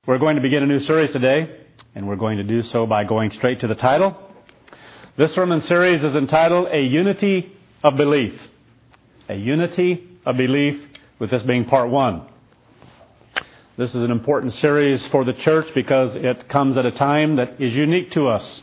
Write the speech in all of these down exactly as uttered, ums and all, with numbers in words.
We're going to begin a new series today, and we're going to do so by going straight to the title. This sermon series is entitled A Unity of Belief. A Unity of Belief, with this being part one. This is an important series for the church because it comes at a time that is unique to us.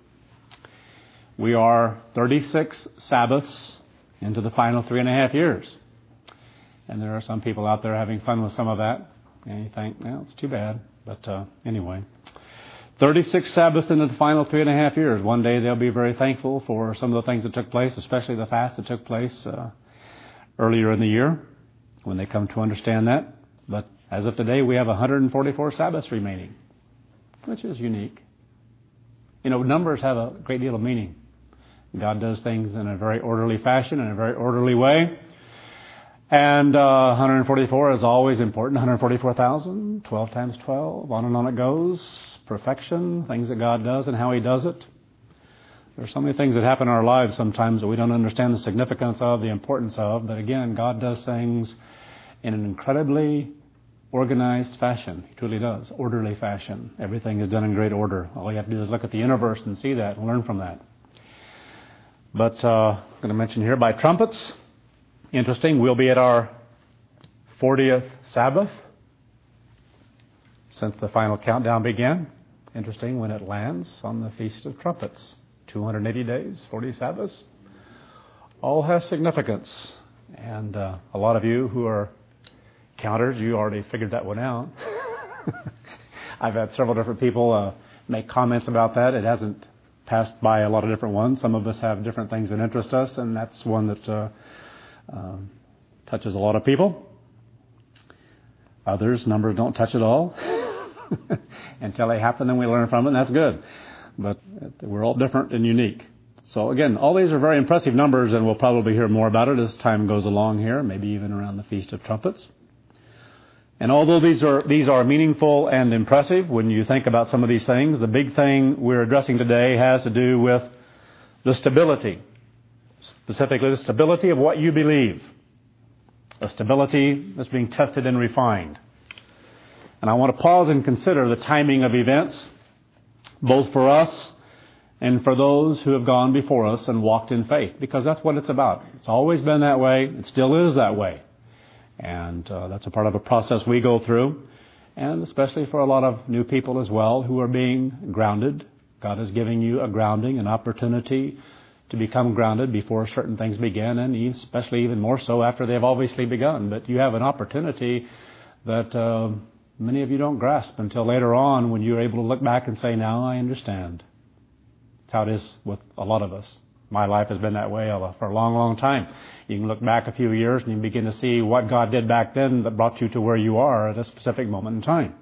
We are thirty-six Sabbaths into the final three and a half years. And there are some people out there having fun with some of that. And you think, well, it's too bad. But uh, anyway, thirty-six Sabbaths into the final three and a half years. One day they'll be very thankful for some of the things that took place, especially the fast that took place uh, earlier in the year when they come to understand that. But as of today, we have one hundred forty-four Sabbaths remaining, which is unique. You know, numbers have a great deal of meaning. God does things in a very orderly fashion, in a very orderly way. And uh, one hundred forty-four is always important. one hundred forty-four thousand, twelve times twelve, on and on it goes. Perfection, things that God does and how He does it. There are so many things that happen in our lives sometimes that we don't understand the significance of, the importance of. But again, God does things in an incredibly organized fashion. He truly does. Orderly fashion. Everything is done in great order. All you have to do is look at the universe and see that and learn from that. But uh, I'm going to mention here by trumpets. Interesting, we'll be at our fortieth Sabbath since the final countdown began. Interesting when it lands on the Feast of Trumpets. two hundred eighty days, forty Sabbaths. All has significance. And uh, a lot of you who are counters, you already figured that one out. I've had several different people uh, make comments about that. It hasn't passed by a lot of different ones. Some of us have different things that interest us, and that's one that uh, uh, touches a lot of people. Others, numbers don't touch at all. Until they happen, then we learn from it, and that's good. But we're all different and unique. So again, all these are very impressive numbers, and we'll probably hear more about it as time goes along here, maybe even around the Feast of Trumpets. And although these are these are meaningful and impressive, when you think about some of these things, the big thing we're addressing today has to do with the stability, specifically the stability of what you believe, a stability that's being tested and refined. And I want to pause and consider the timing of events, both for us and for those who have gone before us and walked in faith, because that's what it's about. It's always been that way. It still is that way. And uh, that's a part of a process we go through, and especially for a lot of new people as well who are being grounded. God is giving you a grounding, an opportunity to become grounded before certain things begin, and especially even more so after they've obviously begun. But you have an opportunity that uh, many of you don't grasp until later on when you're able to look back and say, now I understand. That's how it is with a lot of us. My life has been that way for a long, long time. You can look back a few years and you begin to see what God did back then that brought you to where you are at a specific moment in time.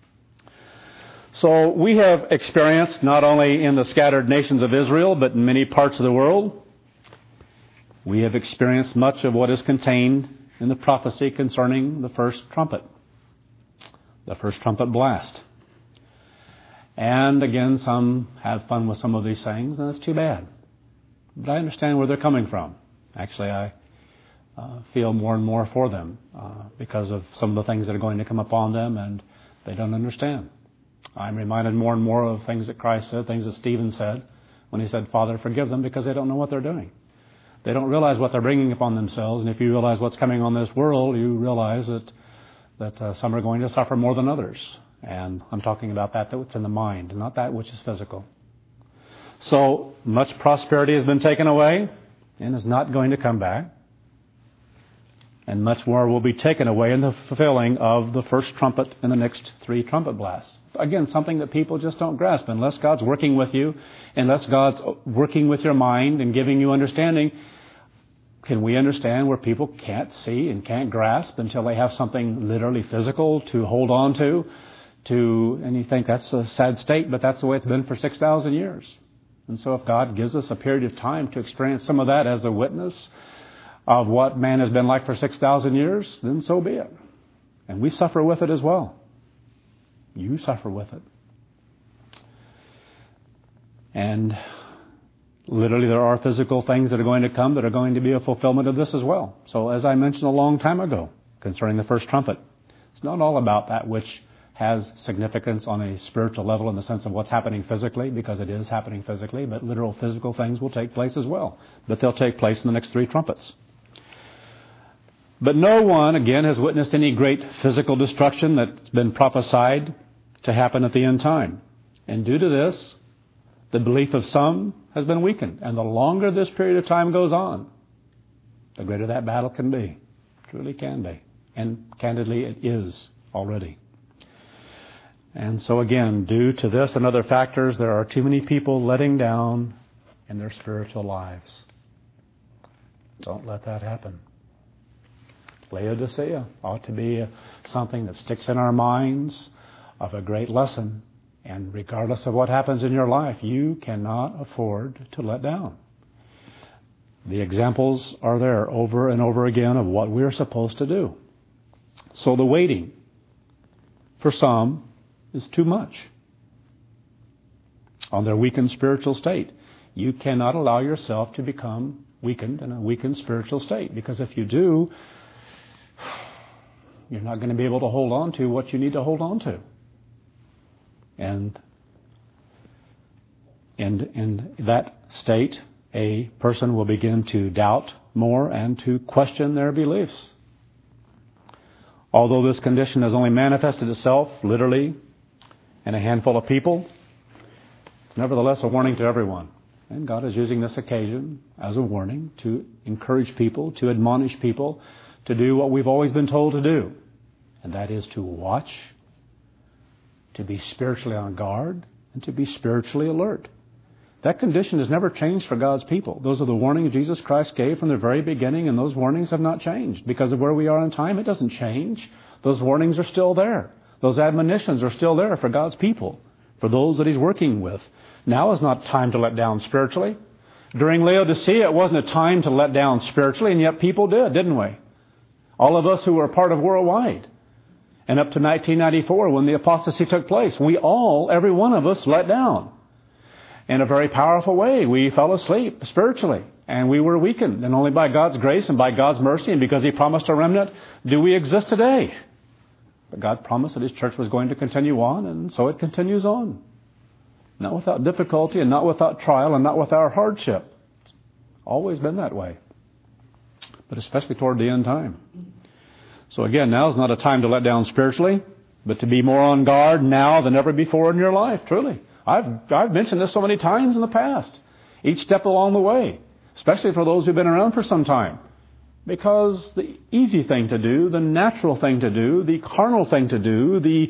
So we have experienced not only in the scattered nations of Israel, but in many parts of the world, we have experienced much of what is contained in the prophecy concerning the first trumpet, the first trumpet blast. And again, some have fun with some of these things, and that's too bad. But I understand where they're coming from. Actually, I uh, feel more and more for them uh, because of some of the things that are going to come upon them, and they don't understand. I'm reminded more and more of things that Christ said, things that Stephen said, when he said, Father, forgive them, because they don't know what they're doing. They don't realize what they're bringing upon themselves, and if you realize what's coming on this world, you realize that, that uh, some are going to suffer more than others. And I'm talking about that that's in the mind, not that which is physical. So much prosperity has been taken away and is not going to come back. And much more will be taken away in the fulfilling of the first trumpet and the next three trumpet blasts. Again, something that people just don't grasp. Unless God's working with you, unless God's working with your mind and giving you understanding, can we understand where people can't see and can't grasp until they have something literally physical to hold on to? to and you think that's a sad state, but that's the way it's been for six thousand years. And so if God gives us a period of time to experience some of that as a witness of what man has been like for six thousand years, then so be it. And we suffer with it as well. You suffer with it. And literally there are physical things that are going to come that are going to be a fulfillment of this as well. So as I mentioned a long time ago concerning the first trumpet, it's not all about that which has significance on a spiritual level in the sense of what's happening physically, because it is happening physically, but literal physical things will take place as well. But they'll take place in the next three trumpets. But no one, again, has witnessed any great physical destruction that's been prophesied to happen at the end time. And due to this, the belief of some has been weakened. And the longer this period of time goes on, the greater that battle can be. Truly can be. And candidly, it is already. And so again, due to this and other factors, there are too many people letting down in their spiritual lives. Don't let that happen. Laodicea ought to be something that sticks in our minds of a great lesson. And regardless of what happens in your life, you cannot afford to let down. The examples are there over and over again of what we're supposed to do. So the waiting for some is too much on their weakened spiritual state. You cannot allow yourself to become weakened in a weakened spiritual state, because if you do, you're not going to be able to hold on to what you need to hold on to. And in, in that state, a person will begin to doubt more and to question their beliefs. Although this condition has only manifested itself literally in a handful of people, it's nevertheless a warning to everyone. And God is using this occasion as a warning to encourage people, to admonish people to do what we've always been told to do. And that is to watch, to be spiritually on guard, and to be spiritually alert. That condition has never changed for God's people. Those are the warnings Jesus Christ gave from the very beginning, and those warnings have not changed. Because of where we are in time, it doesn't change. Those warnings are still there. Those admonitions are still there for God's people, for those that He's working with. Now is not time to let down spiritually. During Laodicea, it wasn't a time to let down spiritually, and yet people did, didn't we? All of us who were a part of Worldwide. And up to nineteen ninety-four, when the apostasy took place, we all, every one of us, let down. In a very powerful way, we fell asleep spiritually, and we were weakened. And only by God's grace and by God's mercy, and because He promised a remnant, do we exist today. But God promised that His church was going to continue on, and so it continues on. Not without difficulty, and not without trial, and not without hardship. It's always been that way. But especially toward the end time. So again, now is not a time to let down spiritually, but to be more on guard now than ever before in your life, truly. I've I've mentioned this so many times in the past, each step along the way, especially for those who've been around for some time. Because the easy thing to do, the natural thing to do, the carnal thing to do, the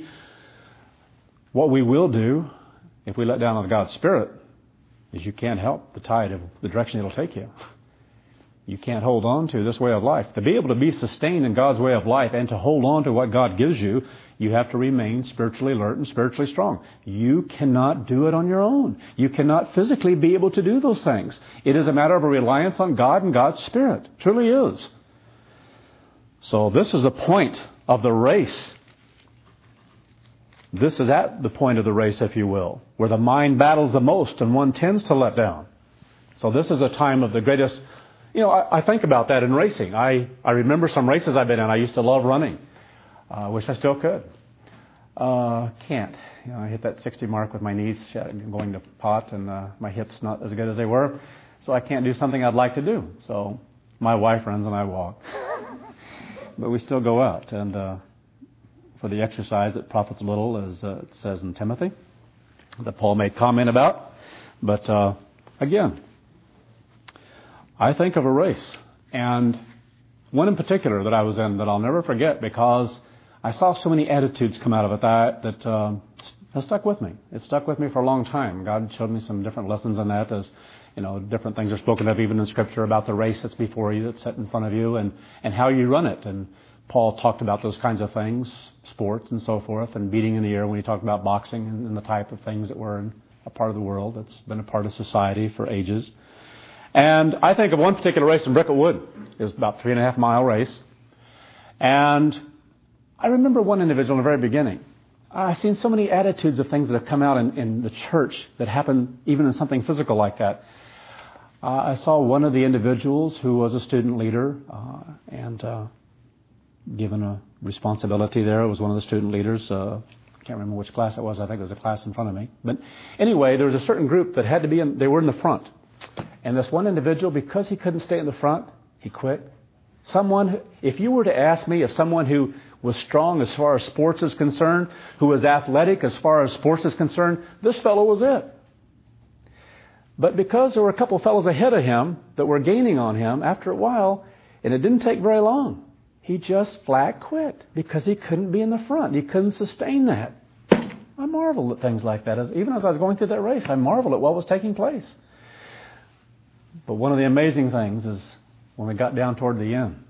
what we will do if we let down on God's Spirit is you can't help the tide of the direction it'll take you. You can't hold on to this way of life. To be able to be sustained in God's way of life and to hold on to what God gives you, you have to remain spiritually alert and spiritually strong. You cannot do it on your own. You cannot physically be able to do those things. It is a matter of a reliance on God and God's Spirit. It truly is. So this is the point of the race. This is at the point of the race, if you will, where the mind battles the most and one tends to let down. So this is a time of the greatest. You know, I, I think about that in racing. I, I remember some races I've been in. I used to love running. I uh, wish I still could. Uh, can't. You know, I hit that sixty mark with my knees going to pot, and uh, my hips not as good as they were. So I can't do something I'd like to do. So my wife runs and I walk. But we still go out. And uh, for the exercise that profits little, as uh, it says in Timothy, that Paul made comment about. But uh, again, I think of a race, and one in particular that I was in that I'll never forget because I saw so many attitudes come out of it that, that uh, has stuck with me. It stuck with me for a long time. God showed me some different lessons on that, as you know, different things are spoken of even in Scripture about the race that's before you, that's set in front of you, and, and how you run it. And Paul talked about those kinds of things, sports and so forth, and beating in the air when he talked about boxing and, and the type of things that were in a part of the world that's been a part of society for ages. And I think of one particular race in Bricket Wood. It was about a three and a half mile race. And I remember one individual in the very beginning. I've seen so many attitudes of things that have come out in, in the church that happen even in something physical like that. Uh, I saw one of the individuals who was a student leader uh, and uh, given a responsibility there. It was one of the student leaders, uh, can't remember which class it was. I think it was a class in front of me. But anyway, there was a certain group that had to be in, they were in the front. And this one individual, because he couldn't stay in the front, he quit. Someone, if you were to ask me if someone who was strong as far as sports is concerned, who was athletic as far as sports is concerned, this fellow was it. But because there were a couple of fellows ahead of him that were gaining on him, after a while, and it didn't take very long, he just flat quit because he couldn't be in the front. He couldn't sustain that. I marvel at things like that. As, even as I was going through that race, I marveled at what was taking place. But one of the amazing things is when we got down toward the end.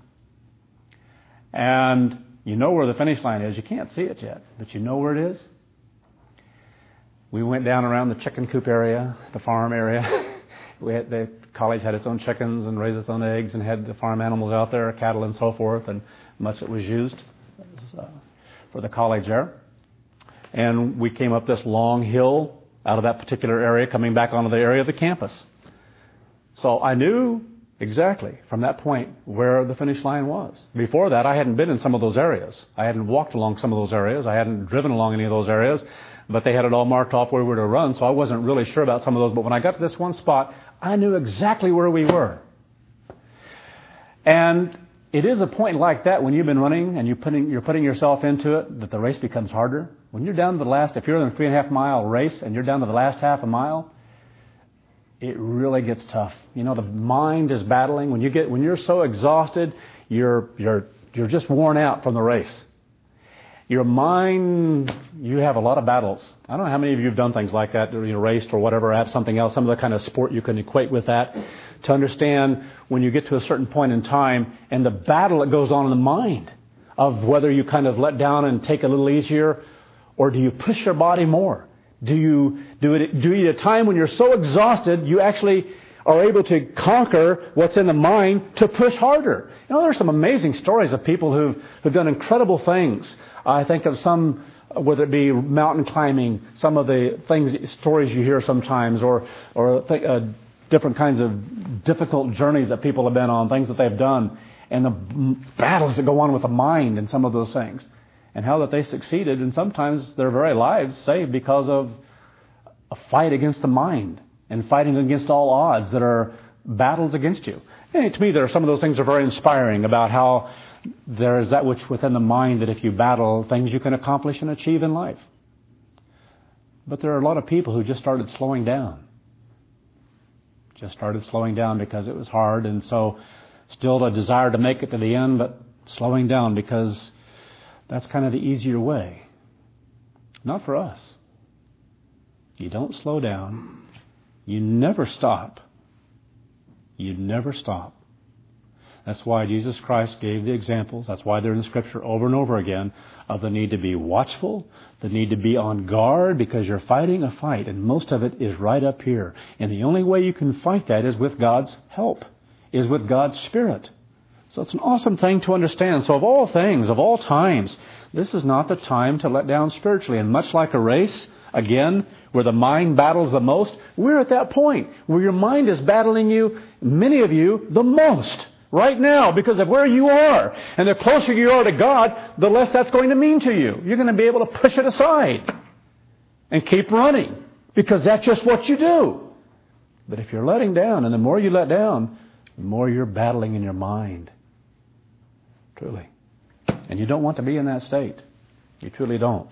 And you know where the finish line is. You can't see it yet, but you know where it is. We went down around the chicken coop area, the farm area. we had, the college had its own chickens and raised its own eggs and had the farm animals out there, cattle and so forth, and much that was used uh, for the college there. And we came up this long hill out of that particular area, coming back onto the area of the campus. So I knew exactly from that point where the finish line was. Before that, I hadn't been in some of those areas. I hadn't walked along some of those areas. I hadn't driven along any of those areas. But they had it all marked off where we were to run, so I wasn't really sure about some of those. But when I got to this one spot, I knew exactly where we were. And it is a point like that when you've been running and you're putting, you're putting yourself into it that the race becomes harder. When you're down to the last, if you're in a three and a half mile race and you're down to the last half a mile, it really gets tough. You know, the mind is battling. When you get, when you're so exhausted, you're you're you're just worn out from the race. Your mind, you have a lot of battles. I don't know how many of you have done things like that, you know, raced or whatever, have something else, some of the kind of sport you can equate with that, to understand when you get to a certain point in time and the battle that goes on in the mind of whether you kind of let down and take a little easier, or do you push your body more? Do you do it? Do you at a time when you're so exhausted, you actually are able to conquer what's in the mind to push harder? You know, there's some amazing stories of people who've who've done incredible things. I think of some, whether it be mountain climbing, some of the things, stories you hear sometimes, or or th- uh, different kinds of difficult journeys that people have been on, things that they've done, and the battles that go on with the mind and some of those things, and how that they succeeded, and sometimes their very lives saved because of a fight against the mind and fighting against all odds that are battles against you. And to me, there are some of those things that are very inspiring about how there is that which within the mind that if you battle, things you can accomplish and achieve in life. But there are a lot of people who just started slowing down. Just started slowing down because it was hard, and so still a desire to make it to the end, but slowing down because that's kind of the easier way. Not for us. You don't slow down. You never stop. You never stop. That's why Jesus Christ gave the examples. That's why they're in Scripture over and over again of the need to be watchful, the need to be on guard because you're fighting a fight, and most of it is right up here. And the only way you can fight that is with God's help, is with God's Spirit. So it's an awesome thing to understand. So of all things, of all times, this is not the time to let down spiritually. And much like a race, again, where the mind battles the most, we're at that point where your mind is battling you, many of you, the most. Right now, because of where you are. And the closer you are to God, the less that's going to mean to you. You're going to be able to push it aside and keep running because that's just what you do. But if you're letting down, and the more you let down, the more you're battling in your mind. Truly. And you don't want to be in that state. You truly don't.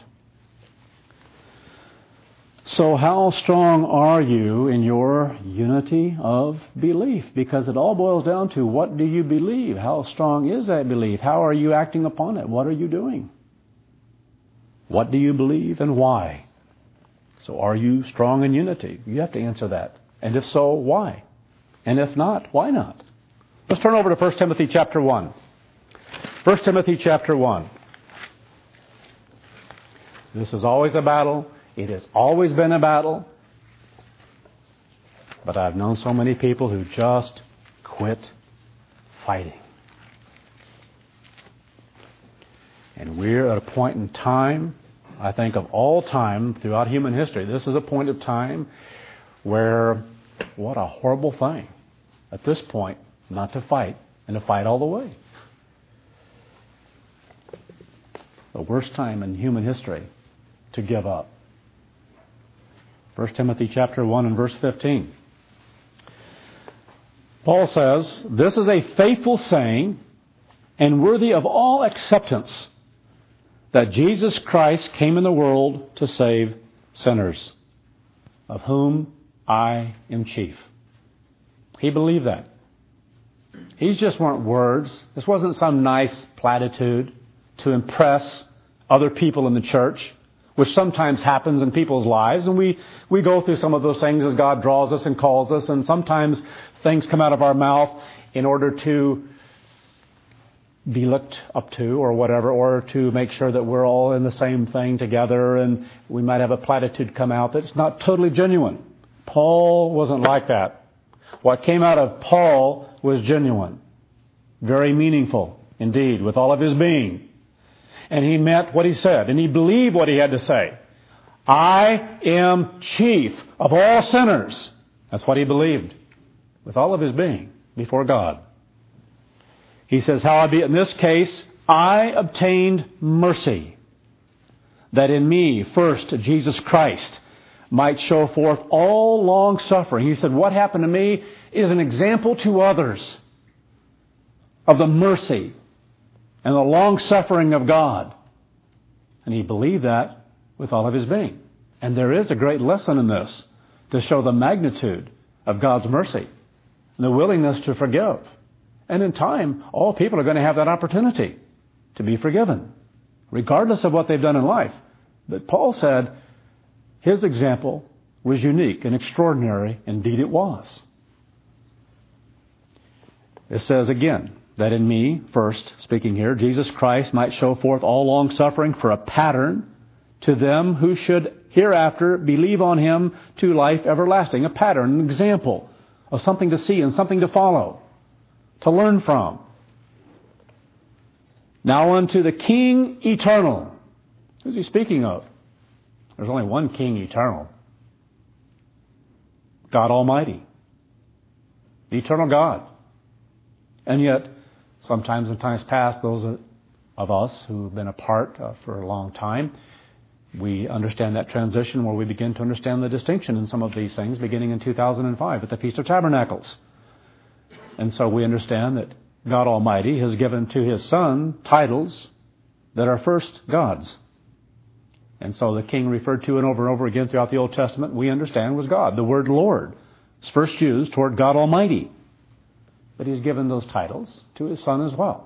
So how strong are you in your unity of belief? Because it all boils down to, what do you believe? How strong is that belief? How are you acting upon it? What are you doing? What do you believe and why? So are you strong in unity? You have to answer that. And if so, why? And if not, why not? Let's turn over to First Timothy chapter one. First Timothy chapter one. This is always a battle. It has always been a battle. But I've known so many people who just quit fighting. And we're at a point in time, I think of all time throughout human history, this is a point of time where, what a horrible thing at this point not to fight and to fight all the way. The worst time in human history to give up. First Timothy chapter one and verse fifteen. Paul says, "This is a faithful saying and worthy of all acceptance, that Jesus Christ came in the world to save sinners, of whom I am chief." He believed that. These just weren't words. This wasn't some nice platitude to impress other people in the church, which sometimes happens in people's lives. And we, we go through some of those things as God draws us and calls us. And sometimes things come out of our mouth in order to be looked up to or whatever, or to make sure that we're all in the same thing together. And we might have a platitude come out that's not totally genuine. Paul wasn't like that. What came out of Paul was genuine, very meaningful indeed, with all of his being. And he meant what he said, and he believed what he had to say. I am chief of all sinners. That's what he believed, with all of his being, before God. He says, "Howbeit in this case, I obtained mercy, that in me, first, Jesus Christ might show forth all long suffering." He said, what happened to me is an example to others of the mercy and the long suffering of God. And he believed that with all of his being. And there is a great lesson in this to show the magnitude of God's mercy and the willingness to forgive. And in time, all people are going to have that opportunity to be forgiven, regardless of what they've done in life. But Paul said his example was unique and extraordinary. Indeed it was. It says again, that in me, first, speaking here, Jesus Christ might show forth all long suffering for a pattern to them who should hereafter believe on him to life everlasting. A pattern, an example of something to see and something to follow, to learn from. Now unto the King eternal. Who's he speaking of? There's only one King eternal. God Almighty. The eternal God. And yet, sometimes in times past, those of us who have been apart uh, for a long time, we understand that transition where we begin to understand the distinction in some of these things beginning in two thousand five at the Feast of Tabernacles. And so we understand that God Almighty has given to His Son titles that are first God's. And so the King referred to and over and over again throughout the Old Testament, we understand was God. The word Lord is first used toward God Almighty. But He's given those titles to His Son as well.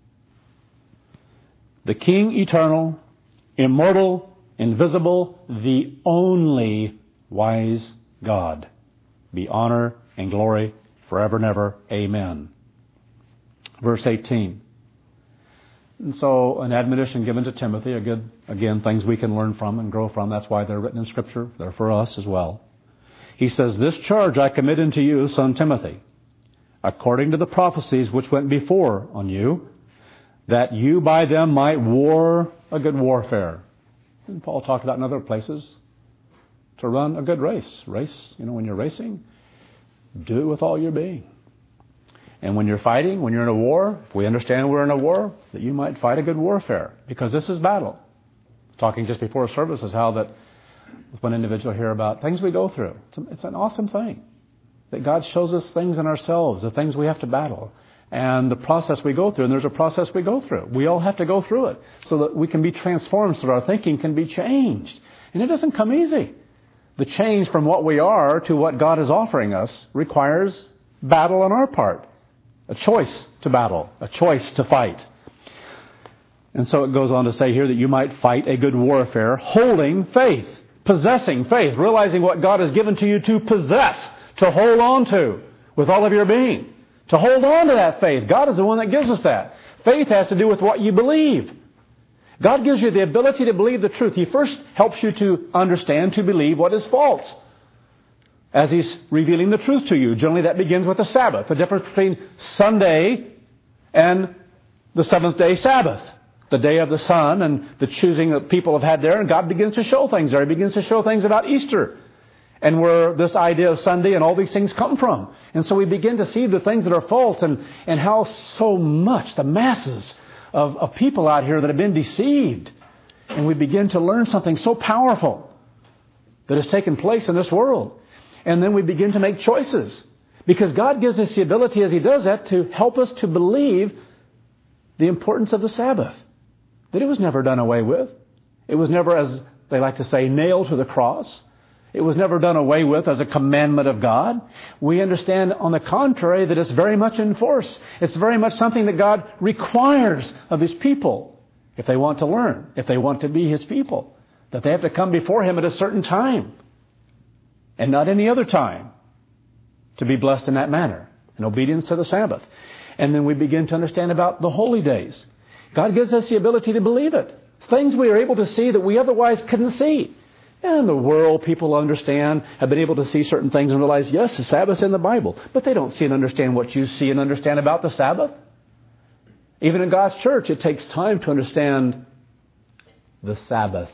The King eternal, immortal, invisible, the only wise God. Be honor and glory forever and ever. Amen. Verse eighteen. And so an admonition given to Timothy, a good, again, things we can learn from and grow from. That's why they're written in Scripture. They're for us as well. He says, "This charge I commit unto you, son Timothy, according to the prophecies which went before on you, that you by them might war a good warfare." And Paul talked about in other places to run a good race. Race, you know, when you're racing, do it with all your being. And when you're fighting, when you're in a war, if we understand we're in a war, that you might fight a good warfare, because this is battle. Talking just before service is how that with one individual here about things we go through. It's, a, it's an awesome thing that God shows us things in ourselves, the things we have to battle, and the process we go through. And there's a process we go through. We all have to go through it so that we can be transformed, so that our thinking can be changed. And it doesn't come easy. The change from what we are to what God is offering us requires battle on our part. A choice to battle, a choice to fight. And so it goes on to say here that you might fight a good warfare, holding faith, possessing faith, realizing what God has given to you to possess, to hold on to with all of your being. To hold on to that faith. God is the one that gives us that. Faith has to do with what you believe. God gives you the ability to believe the truth. He first helps you to understand, to believe what is false, as He's revealing the truth to you. Generally that begins with the Sabbath, the difference between Sunday and the seventh day Sabbath, the day of the sun and the choosing that people have had there. And God begins to show things there. He begins to show things about Easter and where this idea of Sunday and all these things come from. And so we begin to see the things that are false, and, and how so much, the masses of, of people out here that have been deceived And we begin to learn something so powerful that has taken place in this world. And then we begin to make choices. Because God gives us the ability as He does that to help us to believe the importance of the Sabbath. That it was never done away with. It was never, as they like to say, nailed to the cross. It was never done away with as a commandment of God. We understand, on the contrary, that it's very much in force. It's very much something that God requires of His people if they want to learn, if they want to be His people. That they have to come before Him at a certain time and not any other time to be blessed in that manner, in obedience to the Sabbath. And then we begin to understand about the holy days. God gives us the ability to believe it. Things we are able to see that we otherwise couldn't see. And in the world, people understand, have been able to see certain things and realize, yes, the Sabbath's in the Bible. But they don't see and understand what you see and understand about the Sabbath. Even in God's church, it takes time to understand the Sabbath.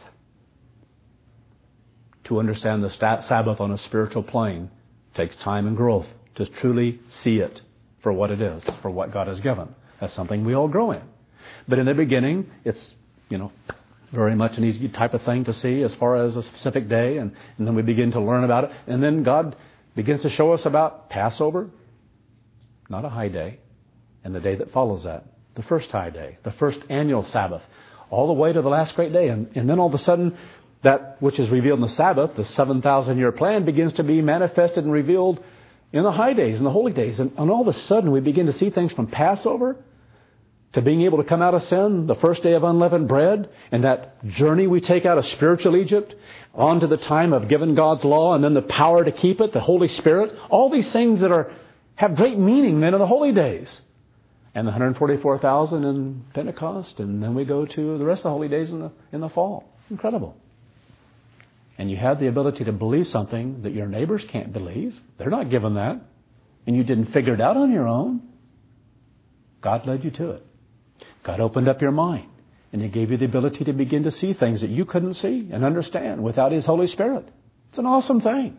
To understand the Sabbath on a spiritual plane takes time and growth to truly see it for what it is, for what God has given. That's something we all grow in. But in the beginning, it's, you know, very much an easy type of thing to see as far as a specific day. And, and then we begin to learn about it. And then God begins to show us about Passover, not a high day, and the day that follows that, the first high day, the first annual Sabbath, all the way to the last great day. And, and then all of a sudden, that which is revealed in the Sabbath, the seven thousand year plan, begins to be manifested and revealed in the high days, in the holy days. And, and all of a sudden, we begin to see things from Passover to being able to come out of sin, the first day of unleavened bread, and that journey we take out of spiritual Egypt, on to the time of giving God's law, and then the power to keep it, the Holy Spirit. All these things that are have great meaning then in the holy days. And the one hundred forty-four thousand in Pentecost, and then we go to the rest of the holy days in the in the fall. Incredible. And you have the ability to believe something that your neighbors can't believe. They're not given that. And you didn't figure it out on your own. God led you to it. God opened up your mind. And He gave you the ability to begin to see things that you couldn't see and understand without His Holy Spirit. It's an awesome thing.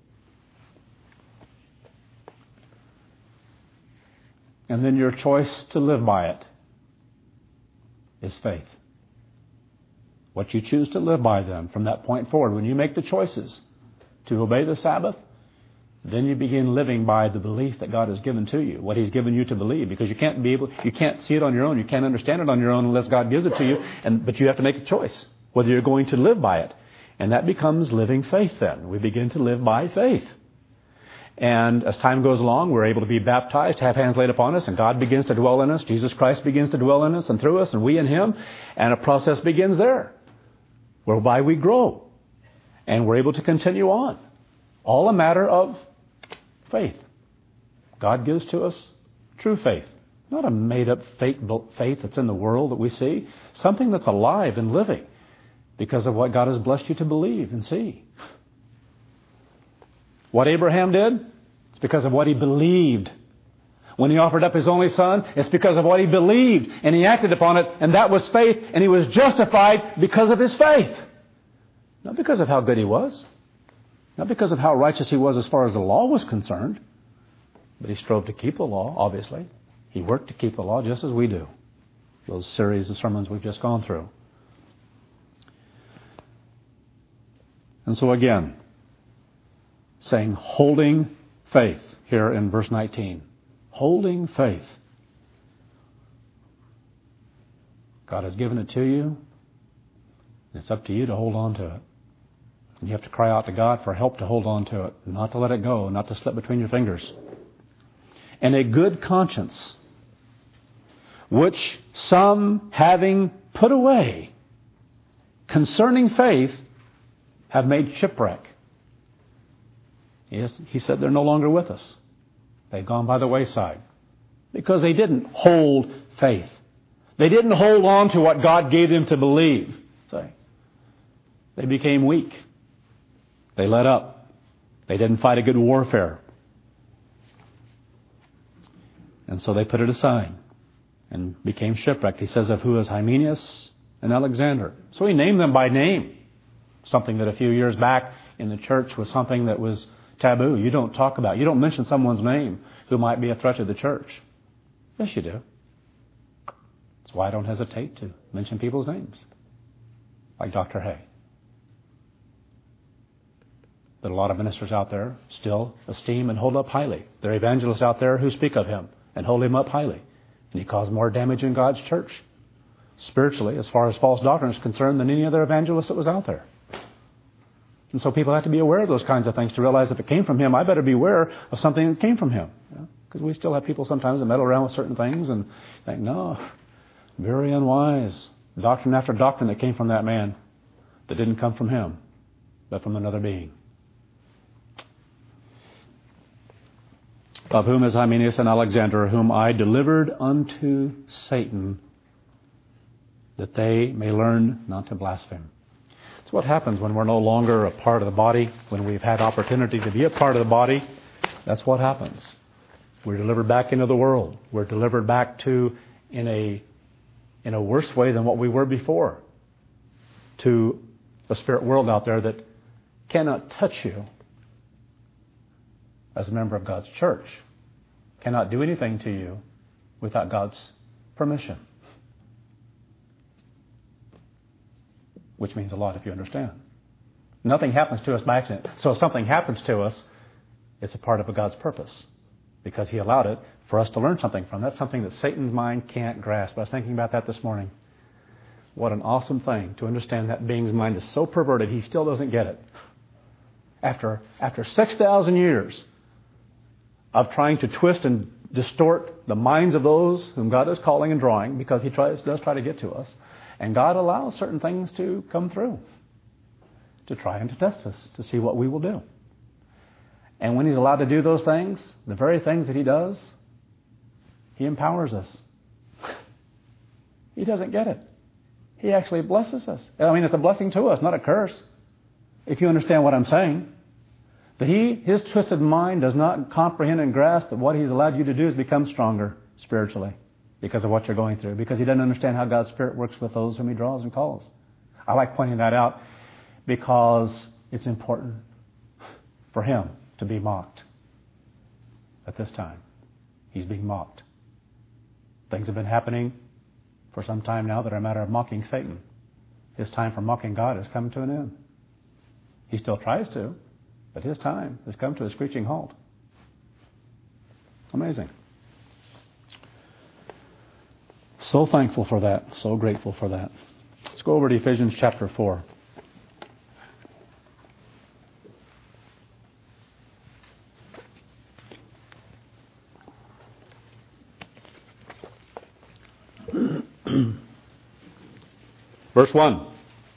And then your choice to live by it is faith. What you choose to live by then from that point forward, when you make the choices to obey the Sabbath, then you begin living by the belief that God has given to you, what He's given you to believe, because you can't be able, you can't see it on your own, you can't understand it on your own unless God gives it to you, and but you have to make a choice whether you're going to live by it. And that becomes living faith then. We begin to live by faith. And as time goes along, we're able to be baptized, have hands laid upon us, and God begins to dwell in us. Jesus Christ begins to dwell in us and through us, and we in Him. And a process begins there, whereby we grow. And we're able to continue on. All a matter of faith. God gives to us true faith. Not a made-up fake faith that's in the world that we see. Something that's alive and living because of what God has blessed you to believe and see. What Abraham did, it's because of what he believed. When he offered up his only son, it's because of what he believed, and he acted upon it, and that was faith, and he was justified because of his faith. Not because of how good he was. Not because of how righteous he was as far as the law was concerned. But he strove to keep the law, obviously. He worked to keep the law just as we do. Those series of sermons we've just gone through. And so again, saying holding faith here in verse nineteen. Holding faith. God has given it to you. It's up to you to hold on to it. And you have to cry out to God for help to hold on to it, not to let it go, not to slip between your fingers. And a good conscience, which some having put away concerning faith have made shipwreck. Yes, he said they're no longer with us. They've gone by the wayside because they didn't hold faith. They didn't hold on to what God gave them to believe. So they became weak. They let up. They didn't fight a good warfare. And so they put it aside and became shipwrecked. He says of who is Hymenaeus and Alexander. So he named them by name. Something that a few years back in the church was something that was taboo. You don't talk about. You don't mention someone's name who might be a threat to the church. Yes, you do. That's why I don't hesitate to mention people's names. like Doctor Hay, that a lot of ministers out there still esteem and hold up highly. There are evangelists out there who speak of him and hold him up highly. And he caused more damage in God's church, spiritually, as far as false doctrine is concerned, than any other evangelist that was out there. And so people have to be aware of those kinds of things to realize if it came from him, I better be aware of something that came from him. Because we still have people sometimes that meddle around with certain things and think, no, very unwise. Doctrine after doctrine that came from that man that didn't come from him, but from another being. Of whom is Hymenaeus and Alexander, whom I delivered unto Satan, that they may learn not to blaspheme. It's what happens when we're no longer a part of the body, when we've had opportunity to be a part of the body. That's what happens. We're delivered back into the world. We're delivered back to, in a, in a worse way than what we were before, to a spirit world out there that cannot touch you as a member of God's church, cannot do anything to you without God's permission. Which means a lot if you understand. Nothing happens to us by accident. So if something happens to us, it's a part of a God's purpose. Because He allowed it for us to learn something from. That's something that Satan's mind can't grasp. I was thinking about that this morning. What an awesome thing to understand that being's mind is so perverted, he still doesn't get it. After, after six thousand years of trying to twist and distort the minds of those whom God is calling and drawing, because He tries, does try to get to us, and God allows certain things to come through to try and to test us, to see what we will do. And when He's allowed to do those things, the very things that He does, He empowers us. He doesn't get it. He actually blesses us. I mean, it's a blessing to us, not a curse. If you understand what I'm saying. That he, his twisted mind does not comprehend and grasp that what He's allowed you to do is become stronger spiritually because of what you're going through. Because he doesn't understand how God's Spirit works with those whom He draws and calls. I like pointing that out because it's important for Him to be mocked. At this time, He's being mocked. Things have been happening for some time now that are a matter of mocking Satan. His time for mocking God has come to an end. He still tries to, but his time has come to a screeching halt. Amazing. So thankful for that. So grateful for that. Let's go over to Ephesians chapter four. Verse one.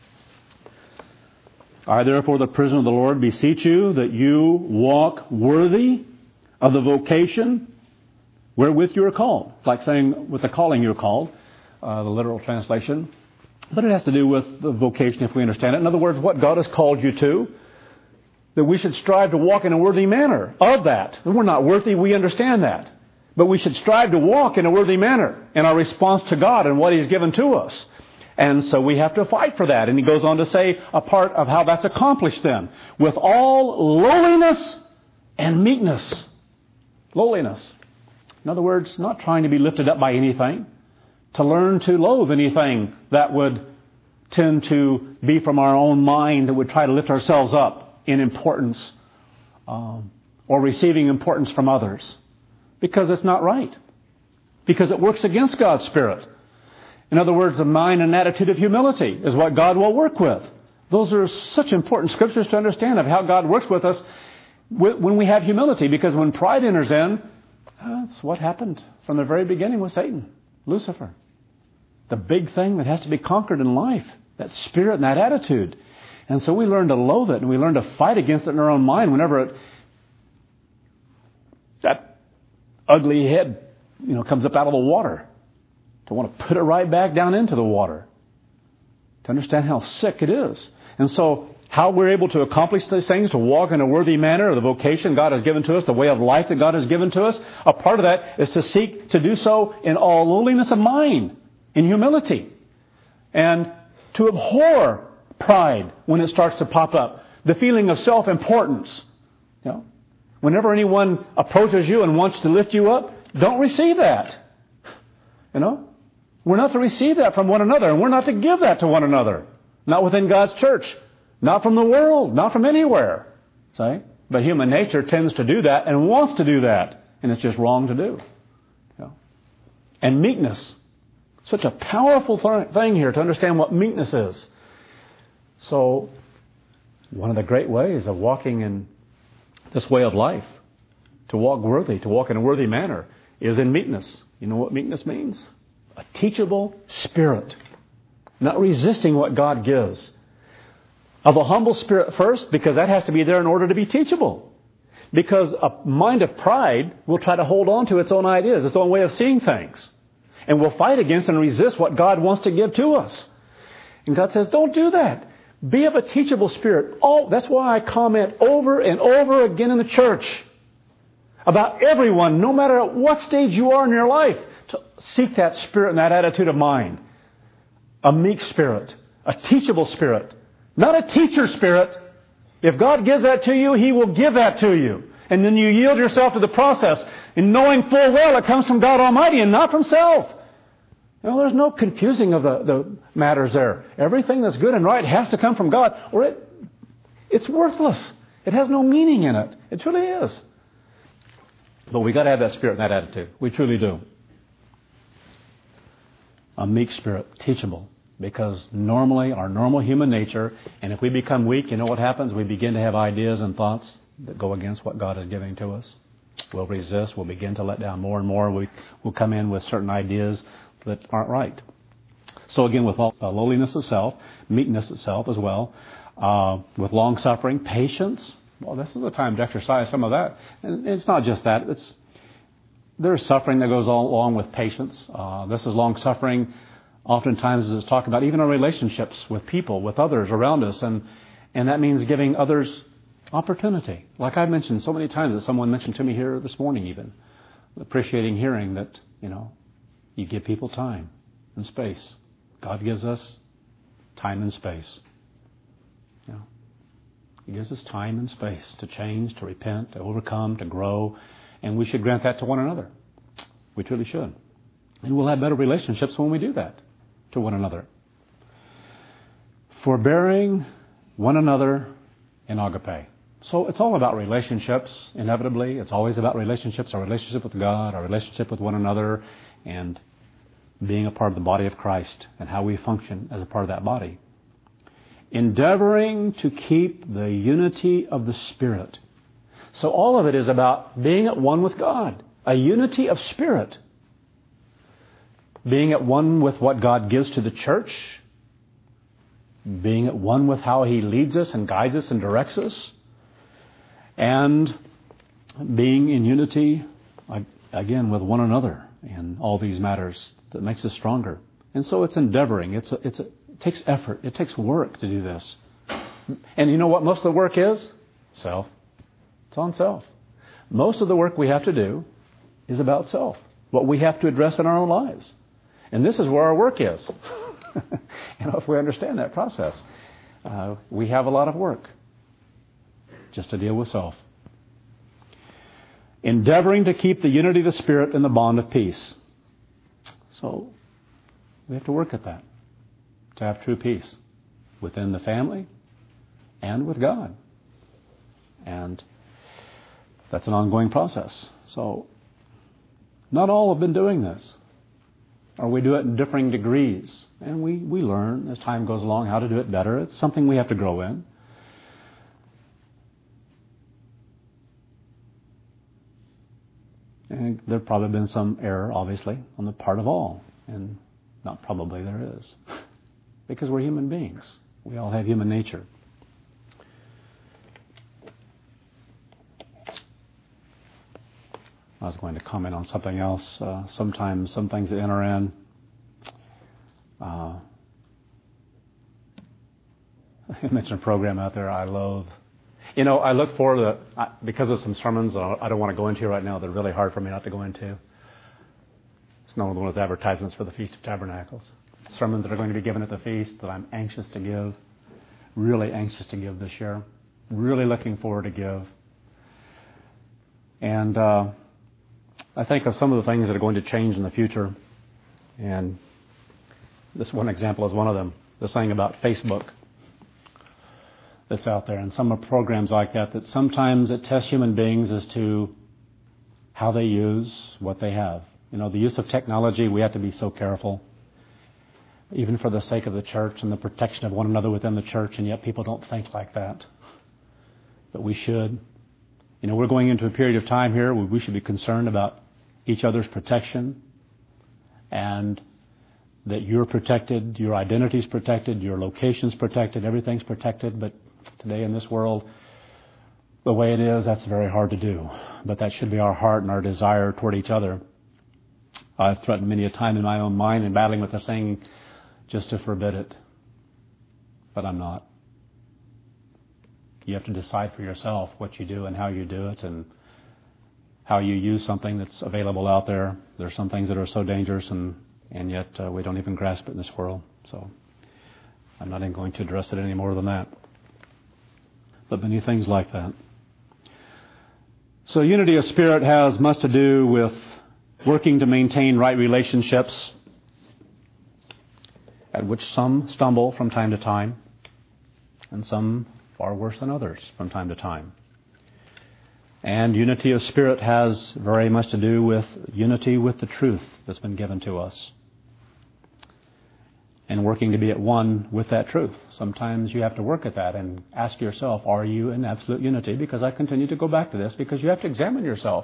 I therefore, the prisoner of the Lord, beseech you that you walk worthy of the vocation wherewith you are called. It's like saying with the calling you're called, uh, the literal translation. But it has to do with the vocation if we understand it. In other words, what God has called you to, that we should strive to walk in a worthy manner of that. And we're not worthy, we understand that. But we should strive to walk in a worthy manner in our response to God and what He's given to us. And so we have to fight for that. And he goes on to say a part of how that's accomplished then. With all lowliness and meekness. Lowliness. In other words, not trying to be lifted up by anything. To learn to loathe anything that would tend to be from our own mind, that would try to lift ourselves up in importance. Um, or receiving importance from others. Because it's not right. Because it works against God's Spirit. In other words, a mind and attitude of humility is what God will work with. Those are such important scriptures to understand of how God works with us when we have humility. Because when pride enters in, that's what happened from the very beginning with Satan, Lucifer. The big thing that has to be conquered in life, that spirit and that attitude. And so we learn to loathe it and we learn to fight against it in our own mind whenever it, that ugly head, you know, comes up out of the water. To want to put it right back down into the water. To understand how sick it is. And so how we're able to accomplish these things, to walk in a worthy manner, the vocation God has given to us, the way of life that God has given to us, a part of that is to seek to do so in all lowliness of mind, in humility. And to abhor pride when it starts to pop up. The feeling of self-importance. You know, whenever anyone approaches you and wants to lift you up, don't receive that. You know? We're not to receive that from one another, and we're not to give that to one another. not within God's church, not from the world, not from anywhere. See? But human nature tends to do that and wants to do that, and it's just wrong to do. You know? And meekness, such a powerful th- thing here to understand what meekness is. So, one of the great ways of walking in this way of life, to walk worthy, to walk in a worthy manner, is in meekness. You know what meekness means? A teachable spirit. Not resisting what God gives. Of a humble spirit first, because that has to be there in order to be teachable. Because a mind of pride will try to hold on to its own ideas, its own way of seeing things. And will fight against and resist what God wants to give to us. And God says, don't do that. Be of a teachable spirit. Oh, that's why I comment over and over again in the church about everyone, no matter at what stage you are in your life, to seek that spirit and that attitude of mind. A meek spirit, a teachable spirit, not a teacher spirit. If God gives that to you, He will give that to you. And then you yield yourself to the process, and knowing full well it comes from God Almighty and not from self. You know, there's no confusing of the, the matters there. Everything that's good and right has to come from God, or it it's worthless. It has no meaning in it. It truly is. But we got to have that spirit and that attitude. We truly do. A meek spirit, teachable. Because normally, our normal human nature, and if we become weak, you know what happens? We begin to have ideas and thoughts that go against what God is giving to us. We'll resist. We'll begin to let down more and more. We will come in with certain ideas that aren't right. So again, with all, uh, lowliness of self, meekness itself as well, uh, with long-suffering, patience. Well, this is the time to exercise some of that. And it's not just that. It's there's suffering that goes all along with patience. Uh, this is long-suffering. Oftentimes it's talked about even our relationships with people, with others around us. And, and that means giving others opportunity. Like I mentioned so many times that someone mentioned to me here this morning even. Appreciating hearing that, you know, you give people time and space. God gives us time and space. You know, He gives us time and space to change, to repent, to overcome, to grow. And we should grant that to one another. We truly should. And we'll have better relationships when we do that to one another. Forbearing one another in agape. So it's all about relationships, inevitably. It's always about relationships, our relationship with God, our relationship with one another, and being a part of the body of Christ and how we function as a part of that body. Endeavoring to keep the unity of the Spirit. So all of it is about being at one with God. A unity of spirit. Being at one with what God gives to the church. Being at one with how He leads us and guides us and directs us. And being in unity, again, with one another in all these matters that makes us stronger. And so it's endeavoring. It's a, it's a, it takes effort. It takes work to do this. And you know what most of the work is? Self. It's on self. Most of the work we have to do is about self. What we have to address in our own lives. And this is where our work is. You know, if we understand that process, uh, we have a lot of work just to deal with self. Endeavoring to keep the unity of the Spirit in the bond of peace. So we have to work at that to have true peace within the family and with God. And that's an ongoing process. So not all have been doing this. Or we do it in differing degrees. And we, we learn as time goes along how to do it better. It's something we have to grow in. And there have probably been some error, obviously, on the part of all. And not probably, there is. Because we're human beings. We all have human nature. I was going to comment on something else. Uh, sometimes some things that enter in. Uh, I mentioned a program out there I loathe. You know, I look forward to, the, because of some sermons I don't want to go into right now, they're really hard for me not to go into. It's known as one of those advertisements for the Feast of Tabernacles. Sermons that are going to be given at the feast that I'm anxious to give. Really anxious to give this year. Really looking forward to give. And uh, I think of some of the things that are going to change in the future. And this one example is one of them. This thing about Facebook. that's out there, and some of programs like that, that sometimes it tests human beings as to how they use what they have. You know, the use of technology, we have to be so careful, even for the sake of the church and the protection of one another within the church, and yet people don't think like that. But we should. You know, we're going into a period of time here where we should be concerned about each other's protection, and that you're protected, your identity's protected, your location's protected, everything's protected. But today in this world, the way it is, that's very hard to do. But that should be our heart and our desire toward each other. I've threatened many a time in my own mind in battling with the thing just to forbid it. But I'm not. You have to decide for yourself what you do and how you do it and how you use something that's available out there. There's some things that are so dangerous, and, and yet uh, we don't even grasp it in this world. So I'm not even going to address it any more than that. But many things like that. So unity of spirit has much to do with working to maintain right relationships, at which some stumble from time to time, and some far worse than others from time to time. And unity of spirit has very much to do with unity with the truth that's been given to us, and working to be at one with that truth. Sometimes you have to work at that and ask yourself, are you in absolute unity? Because I continue to go back to this, because you have to examine yourself.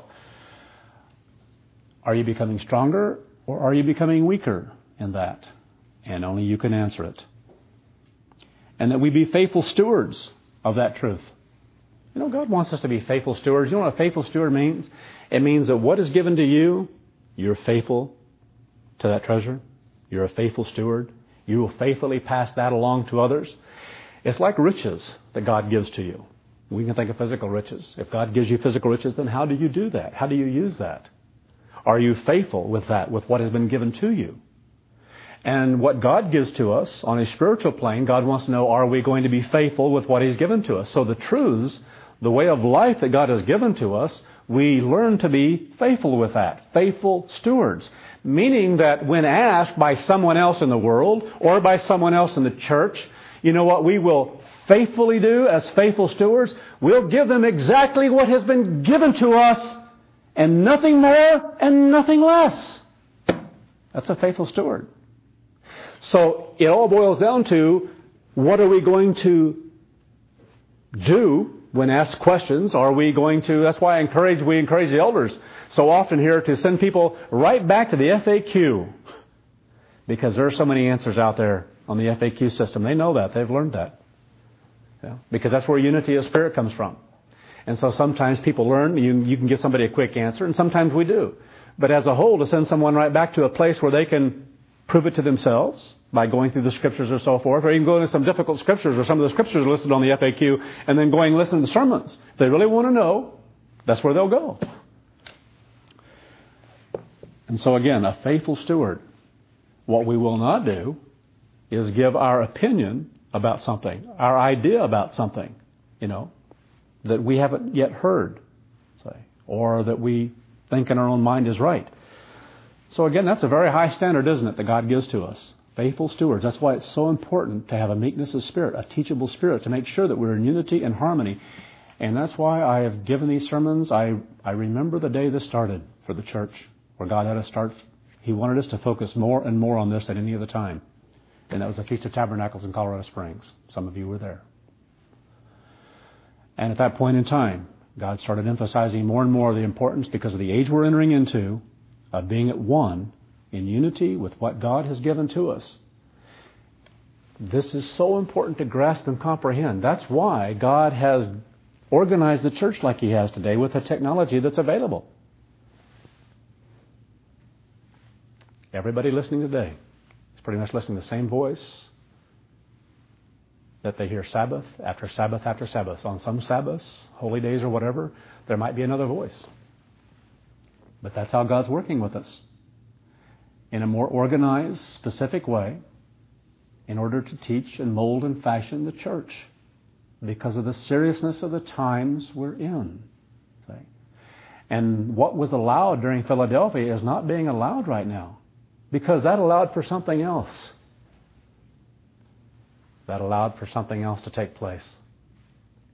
Are you becoming stronger, or are you becoming weaker in that? And only you can answer it. And that we be faithful stewards of that truth. You know, God wants us to be faithful stewards. You know what a faithful steward means? It means that what is given to you, you're faithful to that treasure. You're a faithful steward. You will faithfully pass that along to others. It's like riches that God gives to you. We can think of physical riches. If God gives you physical riches, then how do you do that? How do you use that? Are you faithful with that, with what has been given to you? And what God gives to us on a spiritual plane, God wants to know, are we going to be faithful with what He's given to us? So the truths, the way of life that God has given to us, we learn to be faithful with that. Faithful stewards. Meaning that when asked by someone else in the world or by someone else in the church, you know what we will faithfully do as faithful stewards? We'll give them exactly what has been given to us, and nothing more and nothing less. That's a faithful steward. So it all boils down to, what are we going to do when asked questions? Are we going to, that's why I encourage, we encourage the elders so often here to send people right back to the F A Q, because there are so many answers out there on the F A Q system. They know that. They've learned that. Yeah. Because that's where unity of spirit comes from. And so sometimes people learn, you, you can give somebody a quick answer, and sometimes we do. But as a whole, to send someone right back to a place where they can prove it to themselves by going through the scriptures or so forth, or even going to some difficult scriptures, or some of the scriptures listed on the F A Q, and then going and listen to the sermons. If they really want to know, that's where they'll go. And so again, a faithful steward. What we will not do is give our opinion about something, our idea about something, you know, that we haven't yet heard, say, or that we think in our own mind is right. So again, that's a very high standard, isn't it, that God gives to us? Faithful stewards. That's why it's so important to have a meekness of spirit, a teachable spirit, to make sure that we're in unity and harmony. And that's why I have given these sermons. I, I remember the day this started for the church, where God had us start. He wanted us to focus more and more on this than any other time. And that was the Feast of Tabernacles in Colorado Springs. Some of you were there. And at that point in time, God started emphasizing more and more the importance, because of the age we're entering into, of being at one in unity with what God has given to us. This is so important to grasp and comprehend. That's why God has organized the church like He has today, with the technology that's available. Everybody listening today is pretty much listening to the same voice that they hear Sabbath after Sabbath after Sabbath. On some Sabbaths, holy days or whatever, there might be another voice. But that's how God's working with us, in a more organized, specific way, in order to teach and mold and fashion the church, because of the seriousness of the times we're in. See? And what was allowed during Philadelphia is not being allowed right now, because that allowed for something else. That allowed for something else to take place.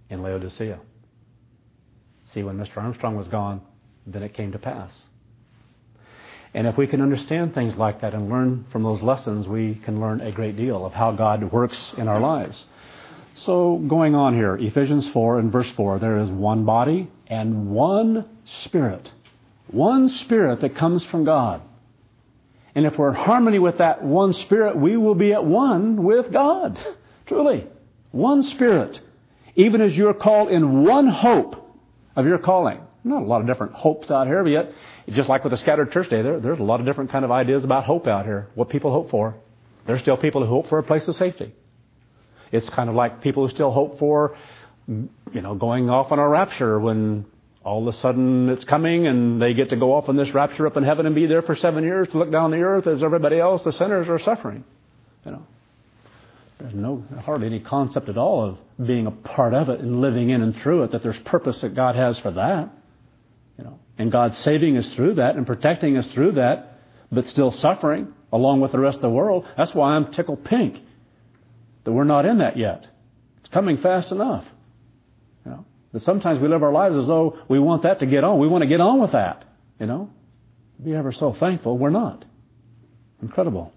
in Laodicea. See, when Mister Armstrong was gone, then it came to pass. And if we can understand things like that and learn from those lessons, we can learn a great deal of how God works in our lives. So going on here, Ephesians four and verse four, there is one body and one Spirit. One Spirit that comes from God. And if we're in harmony with that one Spirit, we will be at one with God. Truly. One Spirit. Even as you're called in one hope of your calling. Not a lot of different hopes out here, but yet, just like with the scattered church day, there, there's a lot of different kind of ideas about hope out here. What people hope for. There's still people who hope for a place of safety. It's kind of like people who still hope for, you know, going off on a rapture when all of a sudden it's coming and they get to go off on this rapture up in heaven and be there for seven years to look down on the earth as everybody else, the sinners, are suffering. You know, there's no hardly any concept at all of being a part of it and living in and through it, that there's purpose that God has for that. You know, and God saving us through that and protecting us through that, but still suffering along with the rest of the world. That's why I'm tickled pink that we're not in that yet. It's coming fast enough. You know, but sometimes we live our lives as though we want that to get on. We want to get on with that. You know, be ever so thankful we're not. Incredible.